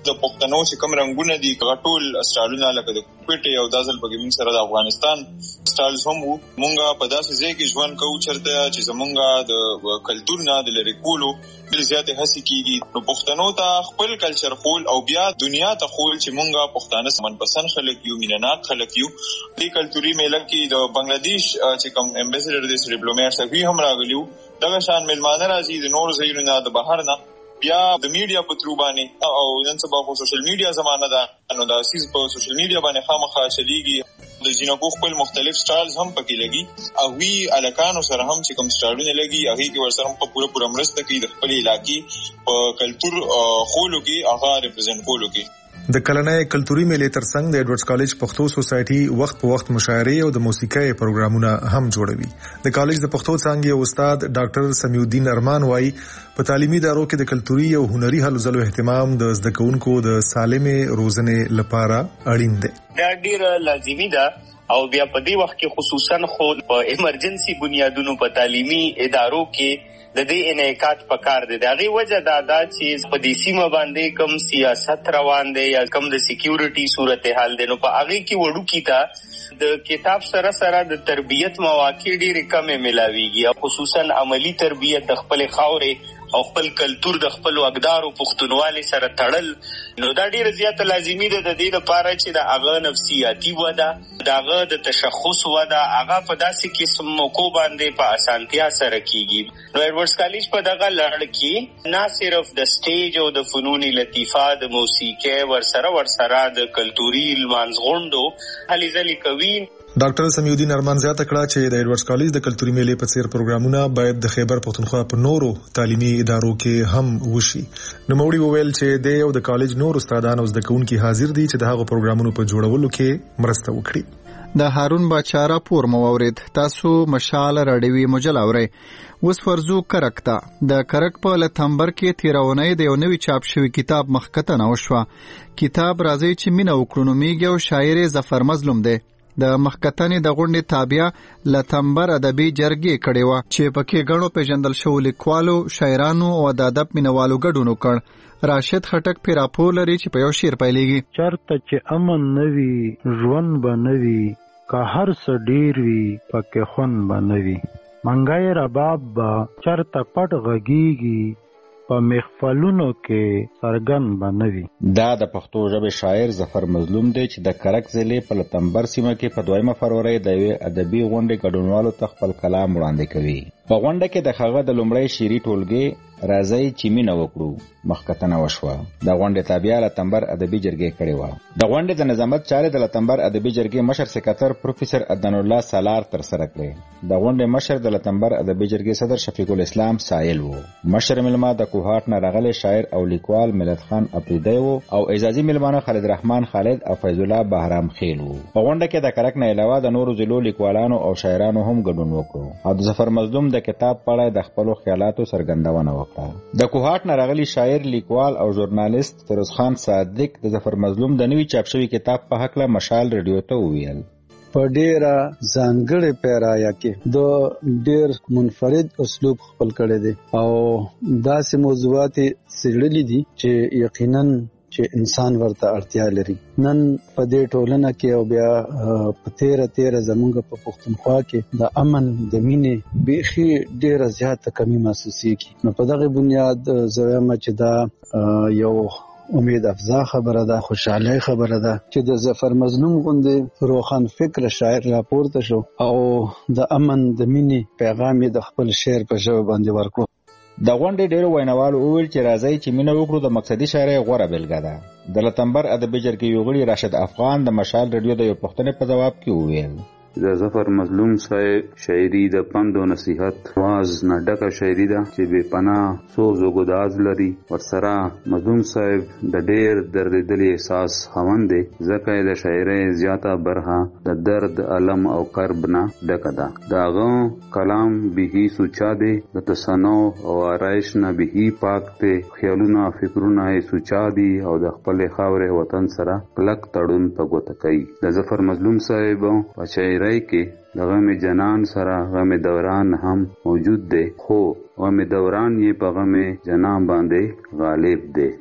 د پښتنو چې کوم رنگونه دي ټول سټایلونه لکه د کوټي او دازل په موږ سره د افغانستان سټایلز هم وو. موږ په داسې ځای کې ژوند کوو چرته چې زمونږ د کلچر نه د لری کولو ډېر زیات هڅې کیږي. نو پښتنو ته خپل کلچر خول او بیا دنیا ته خول چې موږ پښتانه سمن پسند خلک یو، مینناک خلک یو. د کلتوري میله کې د بنگلاديش چې کوم امبیسډر د ډیپلوماټ سفیر هم راغلیو. دغه شان ملمانه راځي د نور ځایونو نه، د بهر نه، بیا د میډیا په ترو باندې او نن سبا په سوشل میډیا زمانه ده. نو دا سیس په سوشل میډیا باندې خامخا چلیږي. د جنکو خپل مختلف سټایلز هم پکې لګي او وی الکانو سره هم چې کوم سټایلونه لګي هغه کې ورسره په پوره پوره مرسته کوي د خپل علاقې په کلچر خولو کې هغه ریپرزینټ کولو کې. د کلنۍ کلتوري میلې ترڅنګ د ایډورډز کالج پښتو سوسایټي وخت په وخت مشاعرې او د موسیقۍ پروګرامونه هم جوړوي. د کالج د پښتو څانګې استاد ډاکټر سمیع الدین ارمان وايي په تعلیمي ادارو کې د کلتوري او هنري هلو ځلو اهتمام د زده کوونکو د سالمې روزنې لپاره اړین دی. دا ډیر لازمي ده او بیا په دې وخت کې خصوصا خو په ایمرجنسي بنیادونو په تعلیمي ادارو کې د دې انعکاس پکار دی. دا غي وجه دا دا چې په دې سیمه باندې کوم سیاست روان دی یا کوم د سکیورټي صورتحال دی، نو په هغه کې وړو کی تا د کتاب سره سره د تربیت مواقع ډېرې کمې ملاويږي، خصوصا عملی تربیت د خپل خاورې او خپل کلتور د خپل وګدارو پښتونوالي سره تړل. نو دا ډیره زیاته لازمي ده د دې لپاره چې د هغه نفسیاتي وده، د هغه د تشخص وده هغه په داسې قسم موکو باندې په اسانتیا سره کیږي. نو ایډورډز کالج په دغه لړ کې نه صرف د سټیج او د فنون لطیفه، د موسیقي ورسره ورسره د کلتوري لمانځغونډو هلې ځلې کوي. ډاکټر سمیع الدین ارمان زیاته کړه چې د ایډورډز کالج د کلتوري میلې په څیر پروګرامونه باید د خیبر پښتونخوا په نورو تعلیمي ادارو کې هم وشي. نوموړي وویل چې د یو د کالج نور استادان او زده کوونکي حاضر دي چې د هغو پروګرامونو په جوړولو کې مرسته وکړي. د هارون باچا راپور مو اورید. تاسو مشال راډیوي مجله اورئ. اوس ورزو کرک ته د کرک په لتمبر کې تیرونې د یو نوی چاپ شوی کتاب مخکته وشوه. کتاب راځي چې مینه وکړو نومیږي او شاعر ظفر مظلوم دی. د مخکتنې د غونډې تابع لتمبر ادبي جرګې کړې وه چې پکې ګڼو پیژندل شوو لیکوالو، شاعرانو او د ادب مینوالو ګډون وکړ. راشد خټک پې راپور لري چې په یو شعر پیلېږي. چرته چې امن نه وي ژوند به نه وي، که هر څه ډېر وي پکې خوند به نه وي. منګی رباب به چرته پټ غږیږي، په محفلونو کې سرګن بنوي. دا د پښتو ژبې شاعر ظفر مظلوم دی چې د کرک ضلع په لتمبر سیمه کې په دویمه فروری د یوې ادبي غونډې ګډونوالو ته خپل کلام وړاندې کوي. په غونډه کې د هغه د لومړۍ شعري ټولګې راځي چې مینه وکړو مخکتنه وشوه. د غونډې تابع لتمبر ادبي جرګې کړې وه. د غونډې د نظامت چارې د لتمبر ادبي جرګې مشر سکرټر پروفیسر عدنان الله سالار ترسره کړې. د غونډې مشر د لتمبر ادبي جرګې صدر شفیق الاسلام سائل وو. مشر ملما د کوهاټ نه راغلی شاعر او لیکوال ملت خان اپریدی وو او اعزازي ملمانه خالد رحمان خالد او فیض الله بهرام خیل وو. په غونډه کې د کرک نه علاوه د نورو ضلعو لیکوالانو او شاعرانو هم ګډون وکړو او د ظفر مظلوم د کتاب په اړه د خپلو خیالاتو څرګندونه وکړه. د کوهاټ نه راغلی شاعر، لیکوال او ژورنالیست فیروز خان صادق د ظفر مظلوم د نوي چاپ شوي کتاب په هکله مشال رادیو ته وویل. په ډیره ځانګړې پیرايه کې د ډیر منفرد اسلوب خپل کړی دی او داسې موضوعات څېړلي دي چې یقینا چې انسان ورته اړتیا لري. نن په دې ټولنه کې او بیا په تیره تیره زمونږ په پښتونخوا کې د امن د مینې بیخي ډیره زیاته کمی محسوسیږي. نو په دغه بنیاد زه وایم چې دا یو امید افزا خبره ده، خوشحاله خبره ده چې د ظفر مظلوم غوندې روښان فکر شاعر راپورته شو او د امن د مینې پیغام یې د خپل شعر په ژبه باندې ورکړو. د غونډې ډېرو ویناوالو وویل چې راځئ چې مینه وکړو د مقصدي شاعرۍ غوره بېلګه ده. د لتمبر ادبي جرګې یو غړي راشد افغان د مشال رادیو د یو پوښتنې په ځواب کې وویل د ظفر مظلوم صاحب شاعري د پند او نصیحت واز نه ډکه شاعري ده چې بې پناه سوز او ګداز لري. ورسره مظلوم صاحب د ډېر دردېدلي احساس خاوند دی، ځکه یې د شاعرۍ زیاته برخه د درد، الم او کرب نه ډکه ده. د هغه کلام بیخي سوچا دی، د تصنع او آرایش نه بیخي پاک دی. خیالونه فکرونه یې سوچا دي او د خپلې خاورې وطن سره کلک تړون په ګوته کوي. د ظفر مظلوم صاحب په شاعرۍ کې د غم جنان سره غم دوران هم موجود دی، خو غم دوران یې په غم جنان باندې غالب دی.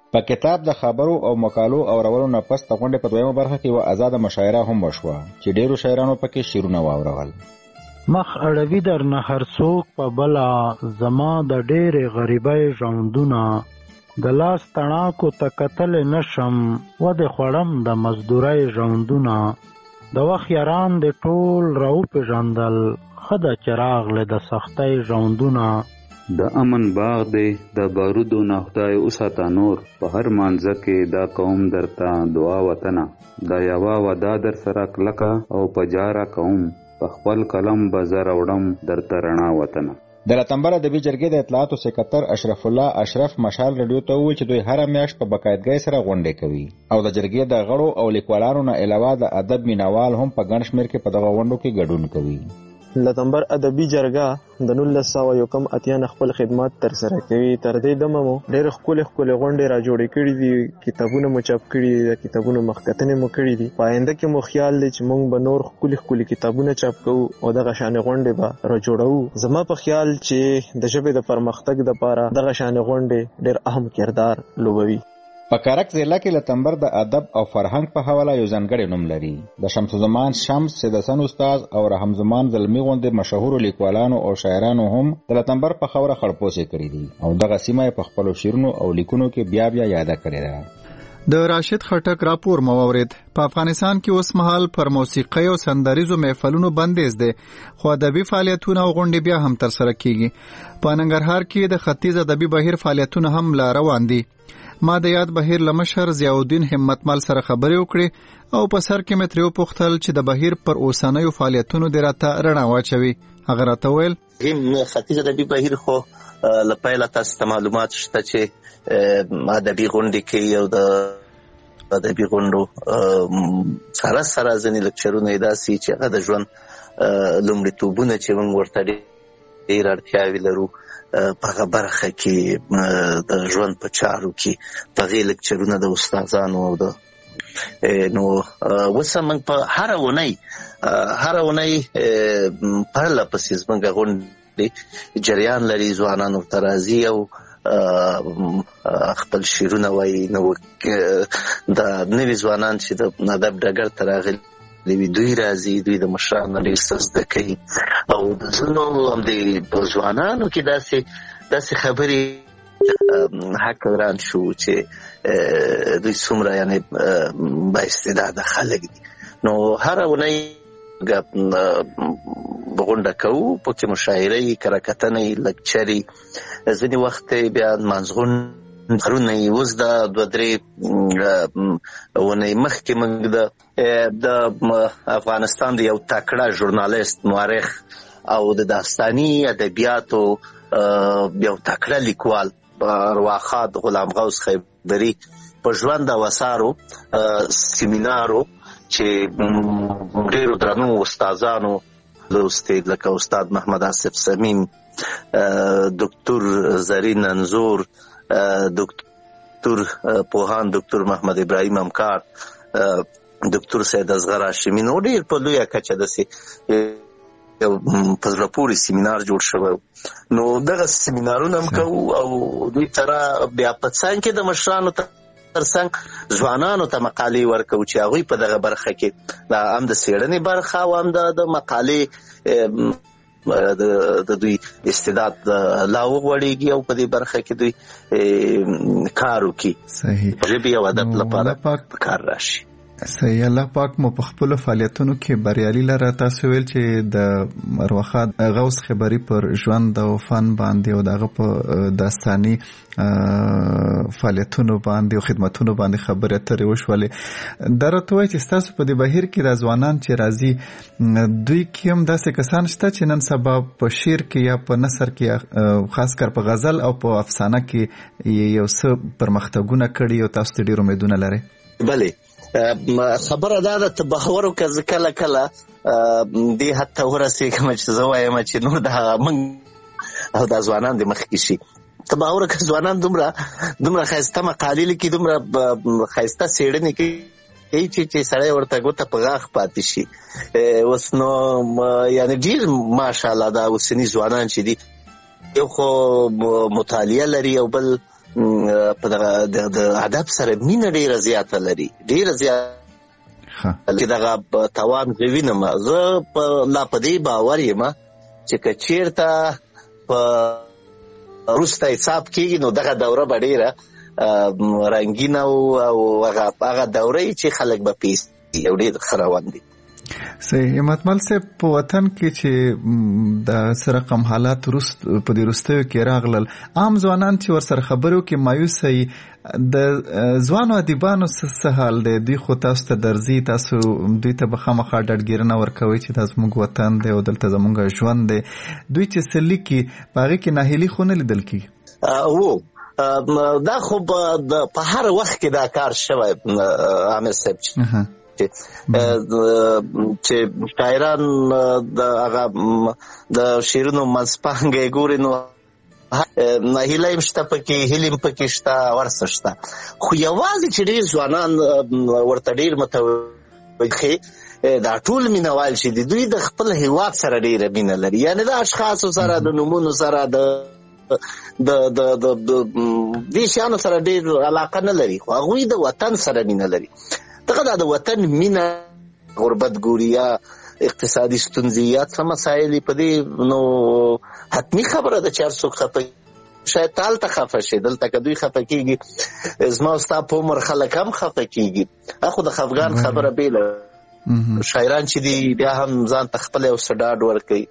په کتاب د خبرو او مقالو اورولو نه پس د غونډې په دویمه برخه کې یوه ازاده مشاعره هم وشوه چې ډېرو شاعرانو پکې شعرونه واورول. مخ اړوي درنه هر څوک په بله زما د ډېرې غریبۍ ژوندونه د لاس تڼاکو ته کتلی نشم ودې خوړم د مزدورۍ ژوندونه د وخت یاران د ټول راوپېژندل ښه ده چې راغلې د سختۍ ژوندونه د امن باغ دی د بارودو نه خدای وساته نور په هر مانځه کې دا قوم درته دعا وطنه دا یوه ودا در سره کلکه او په جاره کوم په خپل قلم به زه راوړم درته رڼا وطنه. د لاتمبر ادبي جرګې د اطلاعاتو سکرتر اشرف الله اشرف مشال رادیو ته وویل چې دوی هره میاشت په باقاعدګۍ سره غونډې کوي او د جرګې د غړو او لیکوالانو نه علاوه د ادب مینوال هم په ګڼ شمېر کې په دغه غونډو کې ګډون کوي. لاتمبر ادبي جرګه د نولس سوه یو کم اتیا نه خپل خدمات ترسره کوي. تر دې دمه مو ډېرې ښکلې ښکلې غونډې را جوړې کړي دي، کتابونه مو چاپ کړي دي، د کتابونو مخکتنې مو کړي دي. په آینده کې مو خیال دی چې موږ به نور ښکلي ښکلي کتابونه چاپ کوو او دغه شانې غونډې به را جوړوو. زما په خیال چې د ژبې د پرمختګ دپاره دغه شانې غونډې ډېر اهم کردار لوبوي. په کارک ضلع کې لاتمبر د ادب او فرهنګ په حواله یو ځانګړی نوم لري. د شمس زمان شمس سید حسن استاد او رحم زمان زلمی غوندې مشهورو لیکوالانو او شاعرانو هم د لاتمبر په خاوره خړپوسې کړي دي او دغه سیمه په خپلو شعرونو او لیکنو کې بیا بیا یاده کړې ده. د راشد خټک راپور مو واورید. په افغانستان کې اوس مهال پر موسیقۍ او سندریزو محفلونو بندیز دی، خو ادبي فعالیتونه او غونډې بیا هم ترسره کیږي. په ننګرهار کې د ختیځ ادبي بهیر فعالیتونه هم لا روان دي. ما د یاد بهیر له مشر ضیاءالدین همتمل سره خبرې وکړې او په سر کې مې ترې وپوښتل چې د بهیر پر اوسنیو فعالیتونو دې راته رڼا واچوي. هغه راته وویل ختیځ ادبي بهیر خو له پیله تاسو ته معلومات شته چې ادبي غونډې کوي او د ادبي غونډو سره سره ځینې لکچرونه یې داسې چې هغه د ژوند لومړیتوبونه چې موږ ورته ډېر اړتیاوې لرو په هغه برخه کې د ژوند په چارو کې په هغې لکچرونه د استادانو او د نو اوس موږ په هره اونۍ هره اونۍ پرله پسې زموږ غونډې جریان لري، ځوانان ورته راځي او خپل شعرونه وایي. نو د نوي ځوانان چې د ادب ډګر ته راغلي دوی راځي، دوی د مشرانو ډېر څه زده کوي او د ځینو همدې ځوانانو کې داسې داسې خبرې حق ګران شو چې دوی څومره یعنې با استعداده خلک دي. نو هره اونۍ غونډه کوو، پکې مشاعرې، کرکتنې، لکچرې، ځینې وخت بیا نمانځغون خرونه یې اوس د دوه درې اونۍ مخکې موږ د افغانستان د یو تکړه ژورنالیست، مورخ او د داستاني ادبیاتو یو تکړه لیکوال ارواښاد غلام غوث خیبري په ژوند او اثارو سیمینارو چې ډېرو درنو استادانو لوستي، لکه استاد محمد آصف سمین، دکتور زرین انزور، دکتور پوهان دکتور محمد ابراهیم امکار، دکتور سید اصغر هاشمي، نو ډېر په لویه کچه داسې یو په زړه پورې سیمینار جوړ شوی. نو دغه سیمینارونه هم کوو او دوی سره بیا په څنګ کې د مشرانو تر څنګ ځوانانو ته مقالې ورکوو چې هغوی په دغه برخه کې هم د څېړنې برخه او هم د مقالې د دوی استعداد لا وغوړېږي او په دې برخه کې دوی کار وکړي، ژبې او ادب لپاره په کار راشي. صحیح. الله پاک مو په خپلو فعالیتونو کې بریالي لره. تاسو ویل چې د ارواښاد غوث خیبري پر ژوند او فن باندې او دغه په داستاني فعالیتونو باندې او خدمتونو باندې خبرې اترې وشولې. دا راته وایي چې ستاسو په دې بهیر کې د ځوانان چې راځي دوی کې هم داسې کسان شته چې نن سبا په شعر کې یا په نثر کې خاص کر په غزل او په افسانه کې یو څه پرمختګونه کړي او تاسو ته ډېر امیدونه لرئ؟ بلې خبره دا ده، ته باور وکړه زه کله کله دې حد ته ورسېږم چې زه وایم چې نور د هغه موږ او دا ځوانان د مخکې شي. ته باور وکړه ځوانان دومره دومره ښایسته مقالې لیکي، دومره ښایسته څېړنې کوي چې سړی ورته ګوته په غاښ پاتې شي. اوس نو یعنې ډېر ماشاءالله دا اوسني ځوانان چې دي یو خو مطالعه لري او بل په دغه د ادب سره مینه ډیره زیاته لري، ډیره زیاته چې دغه توان وینم. زه لا په دې باور یم چې که چېرته په وروسته حساب کېږي نو دغه دوره به ډیره رنګینه او هغه دوره چې خلک به پیسي او ډېر ښه روان دي. صحیح. همتمل صاحب په وطن کې چې د څه رقم حالات په دې وروستیو کې راغلل، عام ځوانان چې ورسره خبرې وکړي مایوسه یي، د ځوانو ادیبانو څه حال دی؟ دوی خو تاسو ته درځي، تاسو دوی ته به خامخا ډاډګیرنه ورکوئ چې دا زموږ وطن دی او دلته زموږ ژوند دی. دوی چې څه لیکي په هغې کې ناهیلي خو نه لیدل کېږي؟ و دا خو په هر وخت کې دا کار شوی عامر صاحب چې شاعران د شعرونو منځپانګه ګوري نو ناهیله هم شته پکې، هیلې هم پکې شته، ورڅه شته. خو یوازې چې ډېر ځوانان ورته ډېر متوجه دا ټول مینوال چې دي دوی د خپل هیواد سره ډېره مینه لري، یعنې د اشخاصو سره د نومونو سره د د د د دې شیانو سره ډېر علاقه نه لري، خو هغوی د وطن سره مینه لري. دغه د وطن مینه، غربت ګوري یا اقتصادي ستونزې یا څه مسایل په دې نو حتمي خبره ده چې هر څوک خفه شاید هلته خفه شي، دلته که دوی خفه کېږي زما او ستا په عمر خلک هم خفه کېږي. خو د خفګان خبره بېله، شاعران چې دي بیا هم ځان ته خپله یو څه ډاډ ورکوي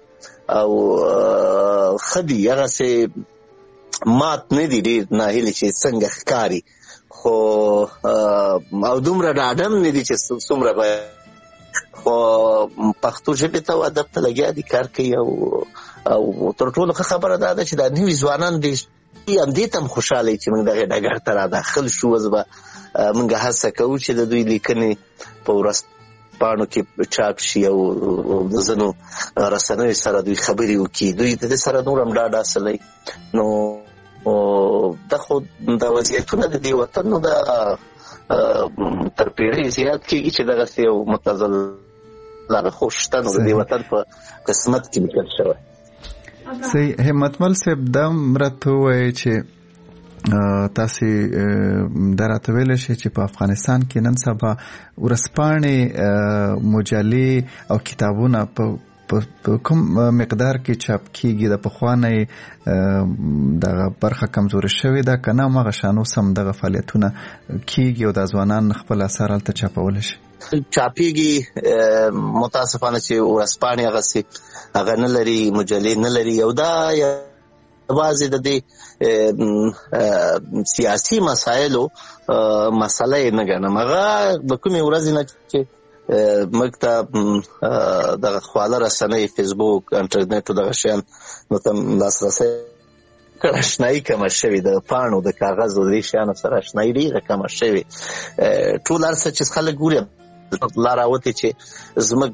او ښه دي، هغسې مات نه دي ډېر ناهیلي چې څنګه ښکاري، خو او دومره ډاډم نه دي چې څومره به، خو پښتو ژبې ته او ادب ته لګیا دي، کار کوي. او تر ټولو ښه خبره دا ده چې دا نوي ځوانان دي همدې ته هم خوشحاله وي چې موږ دغې ډګر ته را داخل شو. اوس به موږ هڅه کوو چې د دوی لیکنې په ورځپاڼو کې چاپ شي او د ځینو رسنیو سره دوی خبرې وکړي، دوی د دې سره نور هم ډاډ حاصلوي. نو دا خو د وضعیتونه د دې وطن نو د تر پیړۍ زیات کېږي چې دغسې یو متزل لاره خو شته نو د دې وطن په قسمت کې لیکل شوی. صحیح. همتمل صاحب دا هم راته ووایئ چې تاسې دا راته ویلی شئ چې په افغانستان کې نن سبا ورځپاڼې، مجلې او کتابونه په په کوم مقدار کې چاپ کیږي؟ د پخوانۍ دغه برخه کمزوري شوې ده که نه هماغه شان اوس هم دغه فعالیتونه کیږي او د ځوانان خپل اثار هلته چاپولی شي؟ چاپیږي، متاسفانه چې ورځپاڼې هغسې هغه نه لري، مجلې نه لري. او دا یوازې د دې سیاسي مسایلو مسله یې نه ګڼم، هغه د کومې ورځې نه چې موږ ته دغه خواله رسنۍ، فیسبوک، انټرنیټ او دغه شیان نو ته لاسرسی کړه، اشنایي کمه شوې، د پاڼو د کاغذ او دې شیانو سره اشنایي ډېره کمه شوې. ټول هر څه چې خلک ګوري لا راوتې چې زموږ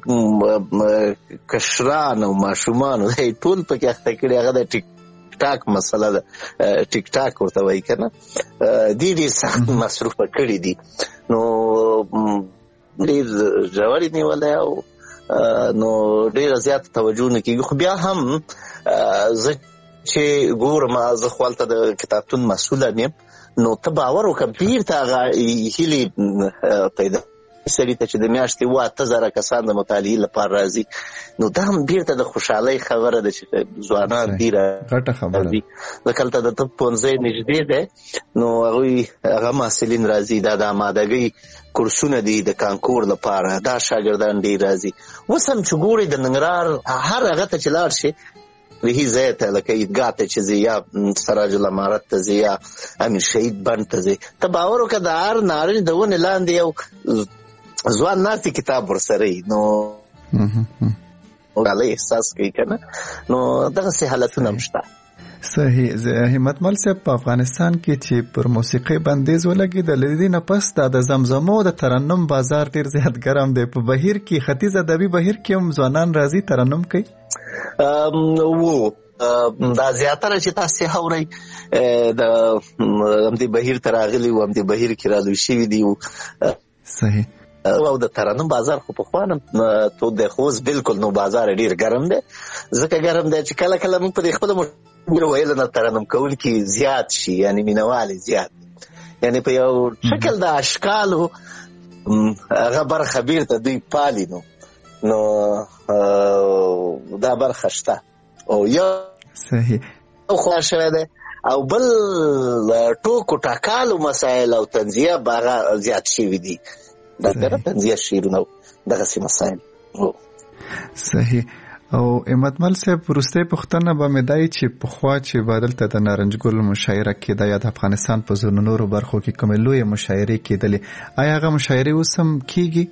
کشران او ماشومان ټول پکې اخته کړي، هغه د ټیک ټاک مسله ده، ټیک ټاک ورته وایي که نه، دې ډېر سخت مصروفه کړي دي. نو ډېر ژورې نیولی او نو ډېره زیاته توجه نه کېږي. خو بیا هم زه چې ګورم، زه خو هلته د کتابتون مسؤله یم، نو ته باور وکړه بېرته هغه هیلې پیدا سړي ته چې د میاشتې اوه اته زره کسان د مطالعې لپاره راځي، نو دا هم بیرته د خوشحالۍ خبره ده چې ځوانان دي راځي. ځکه هلته د طب پوهنځی نږدې دی، نو هغوی هغه محصلین راځي، دا د امادګۍ کورسونه دي د کانکور لپاره، دا شاګردان ډېر راځي. اوس هم چې ګورې د ننګرهار هر هغه ته چې لاړ شي، رهي ځای ته لکه عیدګاه ته چې ځې یا سراج الامارت ته ځې یا امیر شهید بند ته ځې، ته باور وکړه د هر نارنج د ونې لاندې یو ځوان ناستې کتاب ورسره وي، نو ډالۍ احساس کوي که نه، نو دغسې حالتونه هم شته. صحیح. همتمل صاحب، په افغانستان کې چې پر موسیقۍ بندیز ولګېدل، له دې نه پس دا د زمزمو د ترنم بازار ډېر زیات ګرم دی. په بهیر کې، ختیځ ادبي بهیر کې هم ځوانان راځي ترنم کوي؟ وو دا زیاتره چې تاسې اورئ د همدې بهیر ته راغلي وو، همدې بهیر کې رالوی شوي دي. صحیح. او د ترنم بازار خو پخوا نه تود دی، خو اوس بلکل نو بازار ډېر ګرم دی. ځکه ګرم دی چې کله کله موږ په دې خپله ویل نه ترنم کوونکي زیات شي، یعنی مینوال زیات، یعنی په یو شکل د اشکالو هغه برخه بیرته دوی پالي، نو نو دا برخه شته او یو صحیح خو شوی دی، او بل ټوکو ټاکالو مسایل او تنزیه باغه زیات شوي دي، دا تر تنزیه شعرونه دغسې مسایل. صحیح. او امتمل صاحب وروستۍ پوښتنه به مې دا چې پخوا چې به دلته د نارنج ګل مشاعره کېده یا د افغانستان په ځینو نورو برخو کې کومې لویې مشاعرې کېدلې، آیا هغه مشاعرې اوس هم کېږي؟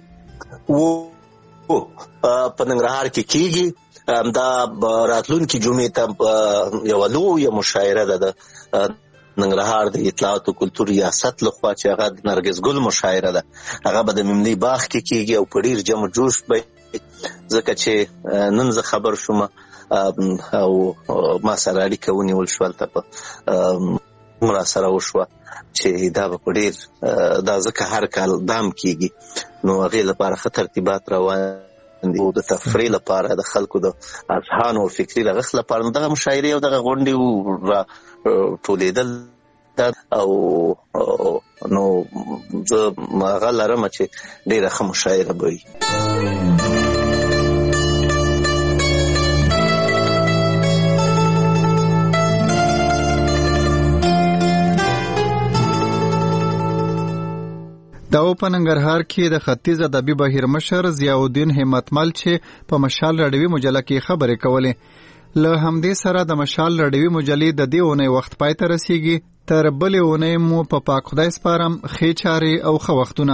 په ننګرهار کې کېږي. دا راتلونکي جمعې ته یوه لویه مشاعره ده د ننګرهار د اطلاعات او کلتور ریاست لخوا چې هغه د نرګس ګل مشاعره ده، هغه به د ممنی باغ کې کېږي او په ډېر جمع جوش به، ځکه چې نن زه خبر شوم او ما سره اړیکه ونیول شوه، هلته په مراسله وشوه چې دا به په ډېر دا ځکه هر کال دام کېږي، نو هغې لپاره ښه ترتیبات روان دي او د تفریح لپاره د خلکو د اذهانو او فکري رغښت لپاره نو دغه مشاعرې او دغه غونډې را ټولېدل او نو زه هغه لرم چې ډېره ښه مشاعره به وي. دا په ننګرهار کې د ختیځ ادبي بهیر مشر ضیاءالدین همتمل چې په مشال راډیوي مجله کې خبرې کولې. له همدې سره د مشال راډیوي مجلې د دې اونۍ وخت پای ته رسیږي. تر بلې اونۍ مو په پاک خدای سپارم ښې چارې او ښه وختونه.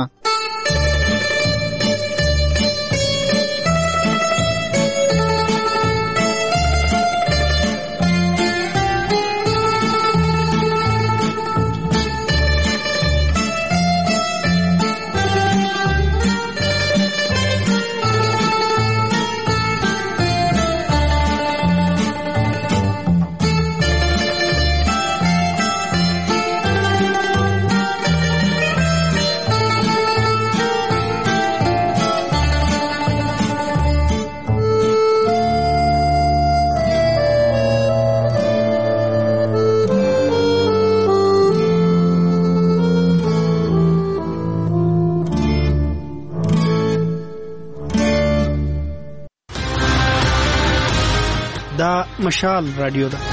مشال رادیو ده.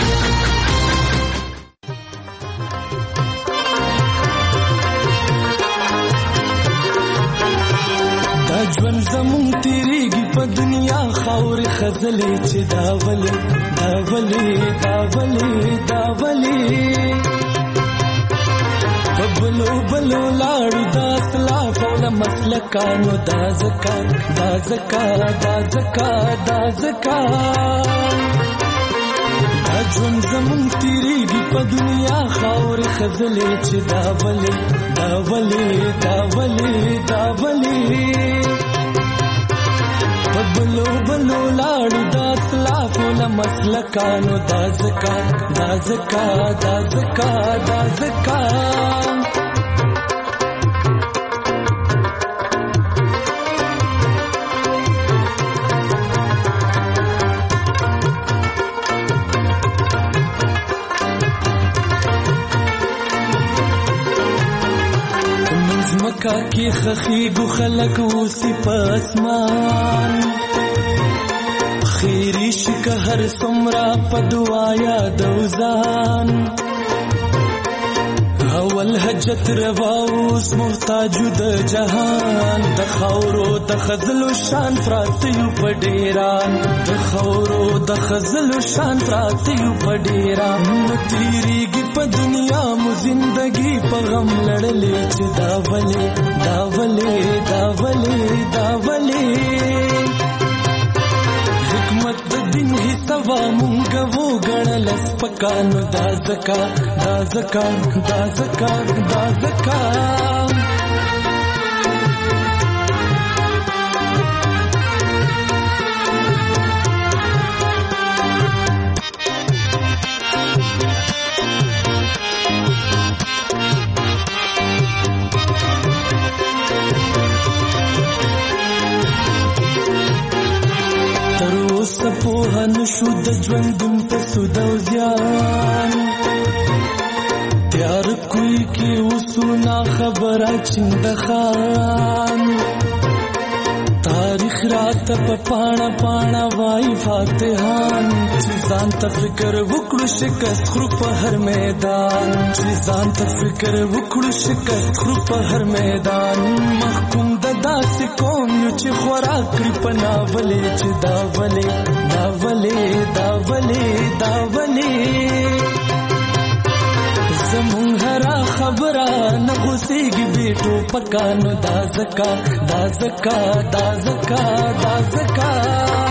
دا ژوند زمون تیریږي په دنیا خاورې خزلې چې دا ولې دا ولې دا ولې دا ولې په بلو بلو لاړو دا اسلاف او له مسلکانو دا زکا دا زکا دا زکا دا زکا دا ژوند زمون تیریږي په دنیا خاورې خزلې چې دا ولې دا ولې دا ولې دا ولې په بلو بلو لاړو دا اسلاف او له مسلکانو دا زکا دا زکا دا زکا دا زکا مکا کی خخیگو خلق اوسی پاسمان خیری شکه هر سمرا پدوایا دوزان اول حجت رواوس محتاجو د جهان د خورو د خزلو شان پراتیو پډیران د خورو د خزلو شان پراتیو پډیران نو تیریږي په دنیا مو زندگی په غم لړلې چې دا ولې دا ولې دا ولې دا ولې حکمت د دین حسابا مونږ وو غړل سپکانو دا زکا دا زکا دا زکا دا زکا په نشو د ژوندون په سود او زیان تیار کوئی کی وسونا خبره چند خان تاریخ رات په پاڼه پاڼه وای فاتحان چې ځان ته فکر وکړو شکست خرو په هر میدان چې ځان ته فکر وکړو شکست خرو په هر میدان محکوم د داسې قوم یو چې خوراک کړي په ناولې چې دا ولې دا ولې دا ولې دا ولې زمون هرا خبره نه غوسیږي بیٹو پکانو دا زکا دا زکا دا زکا دا زکا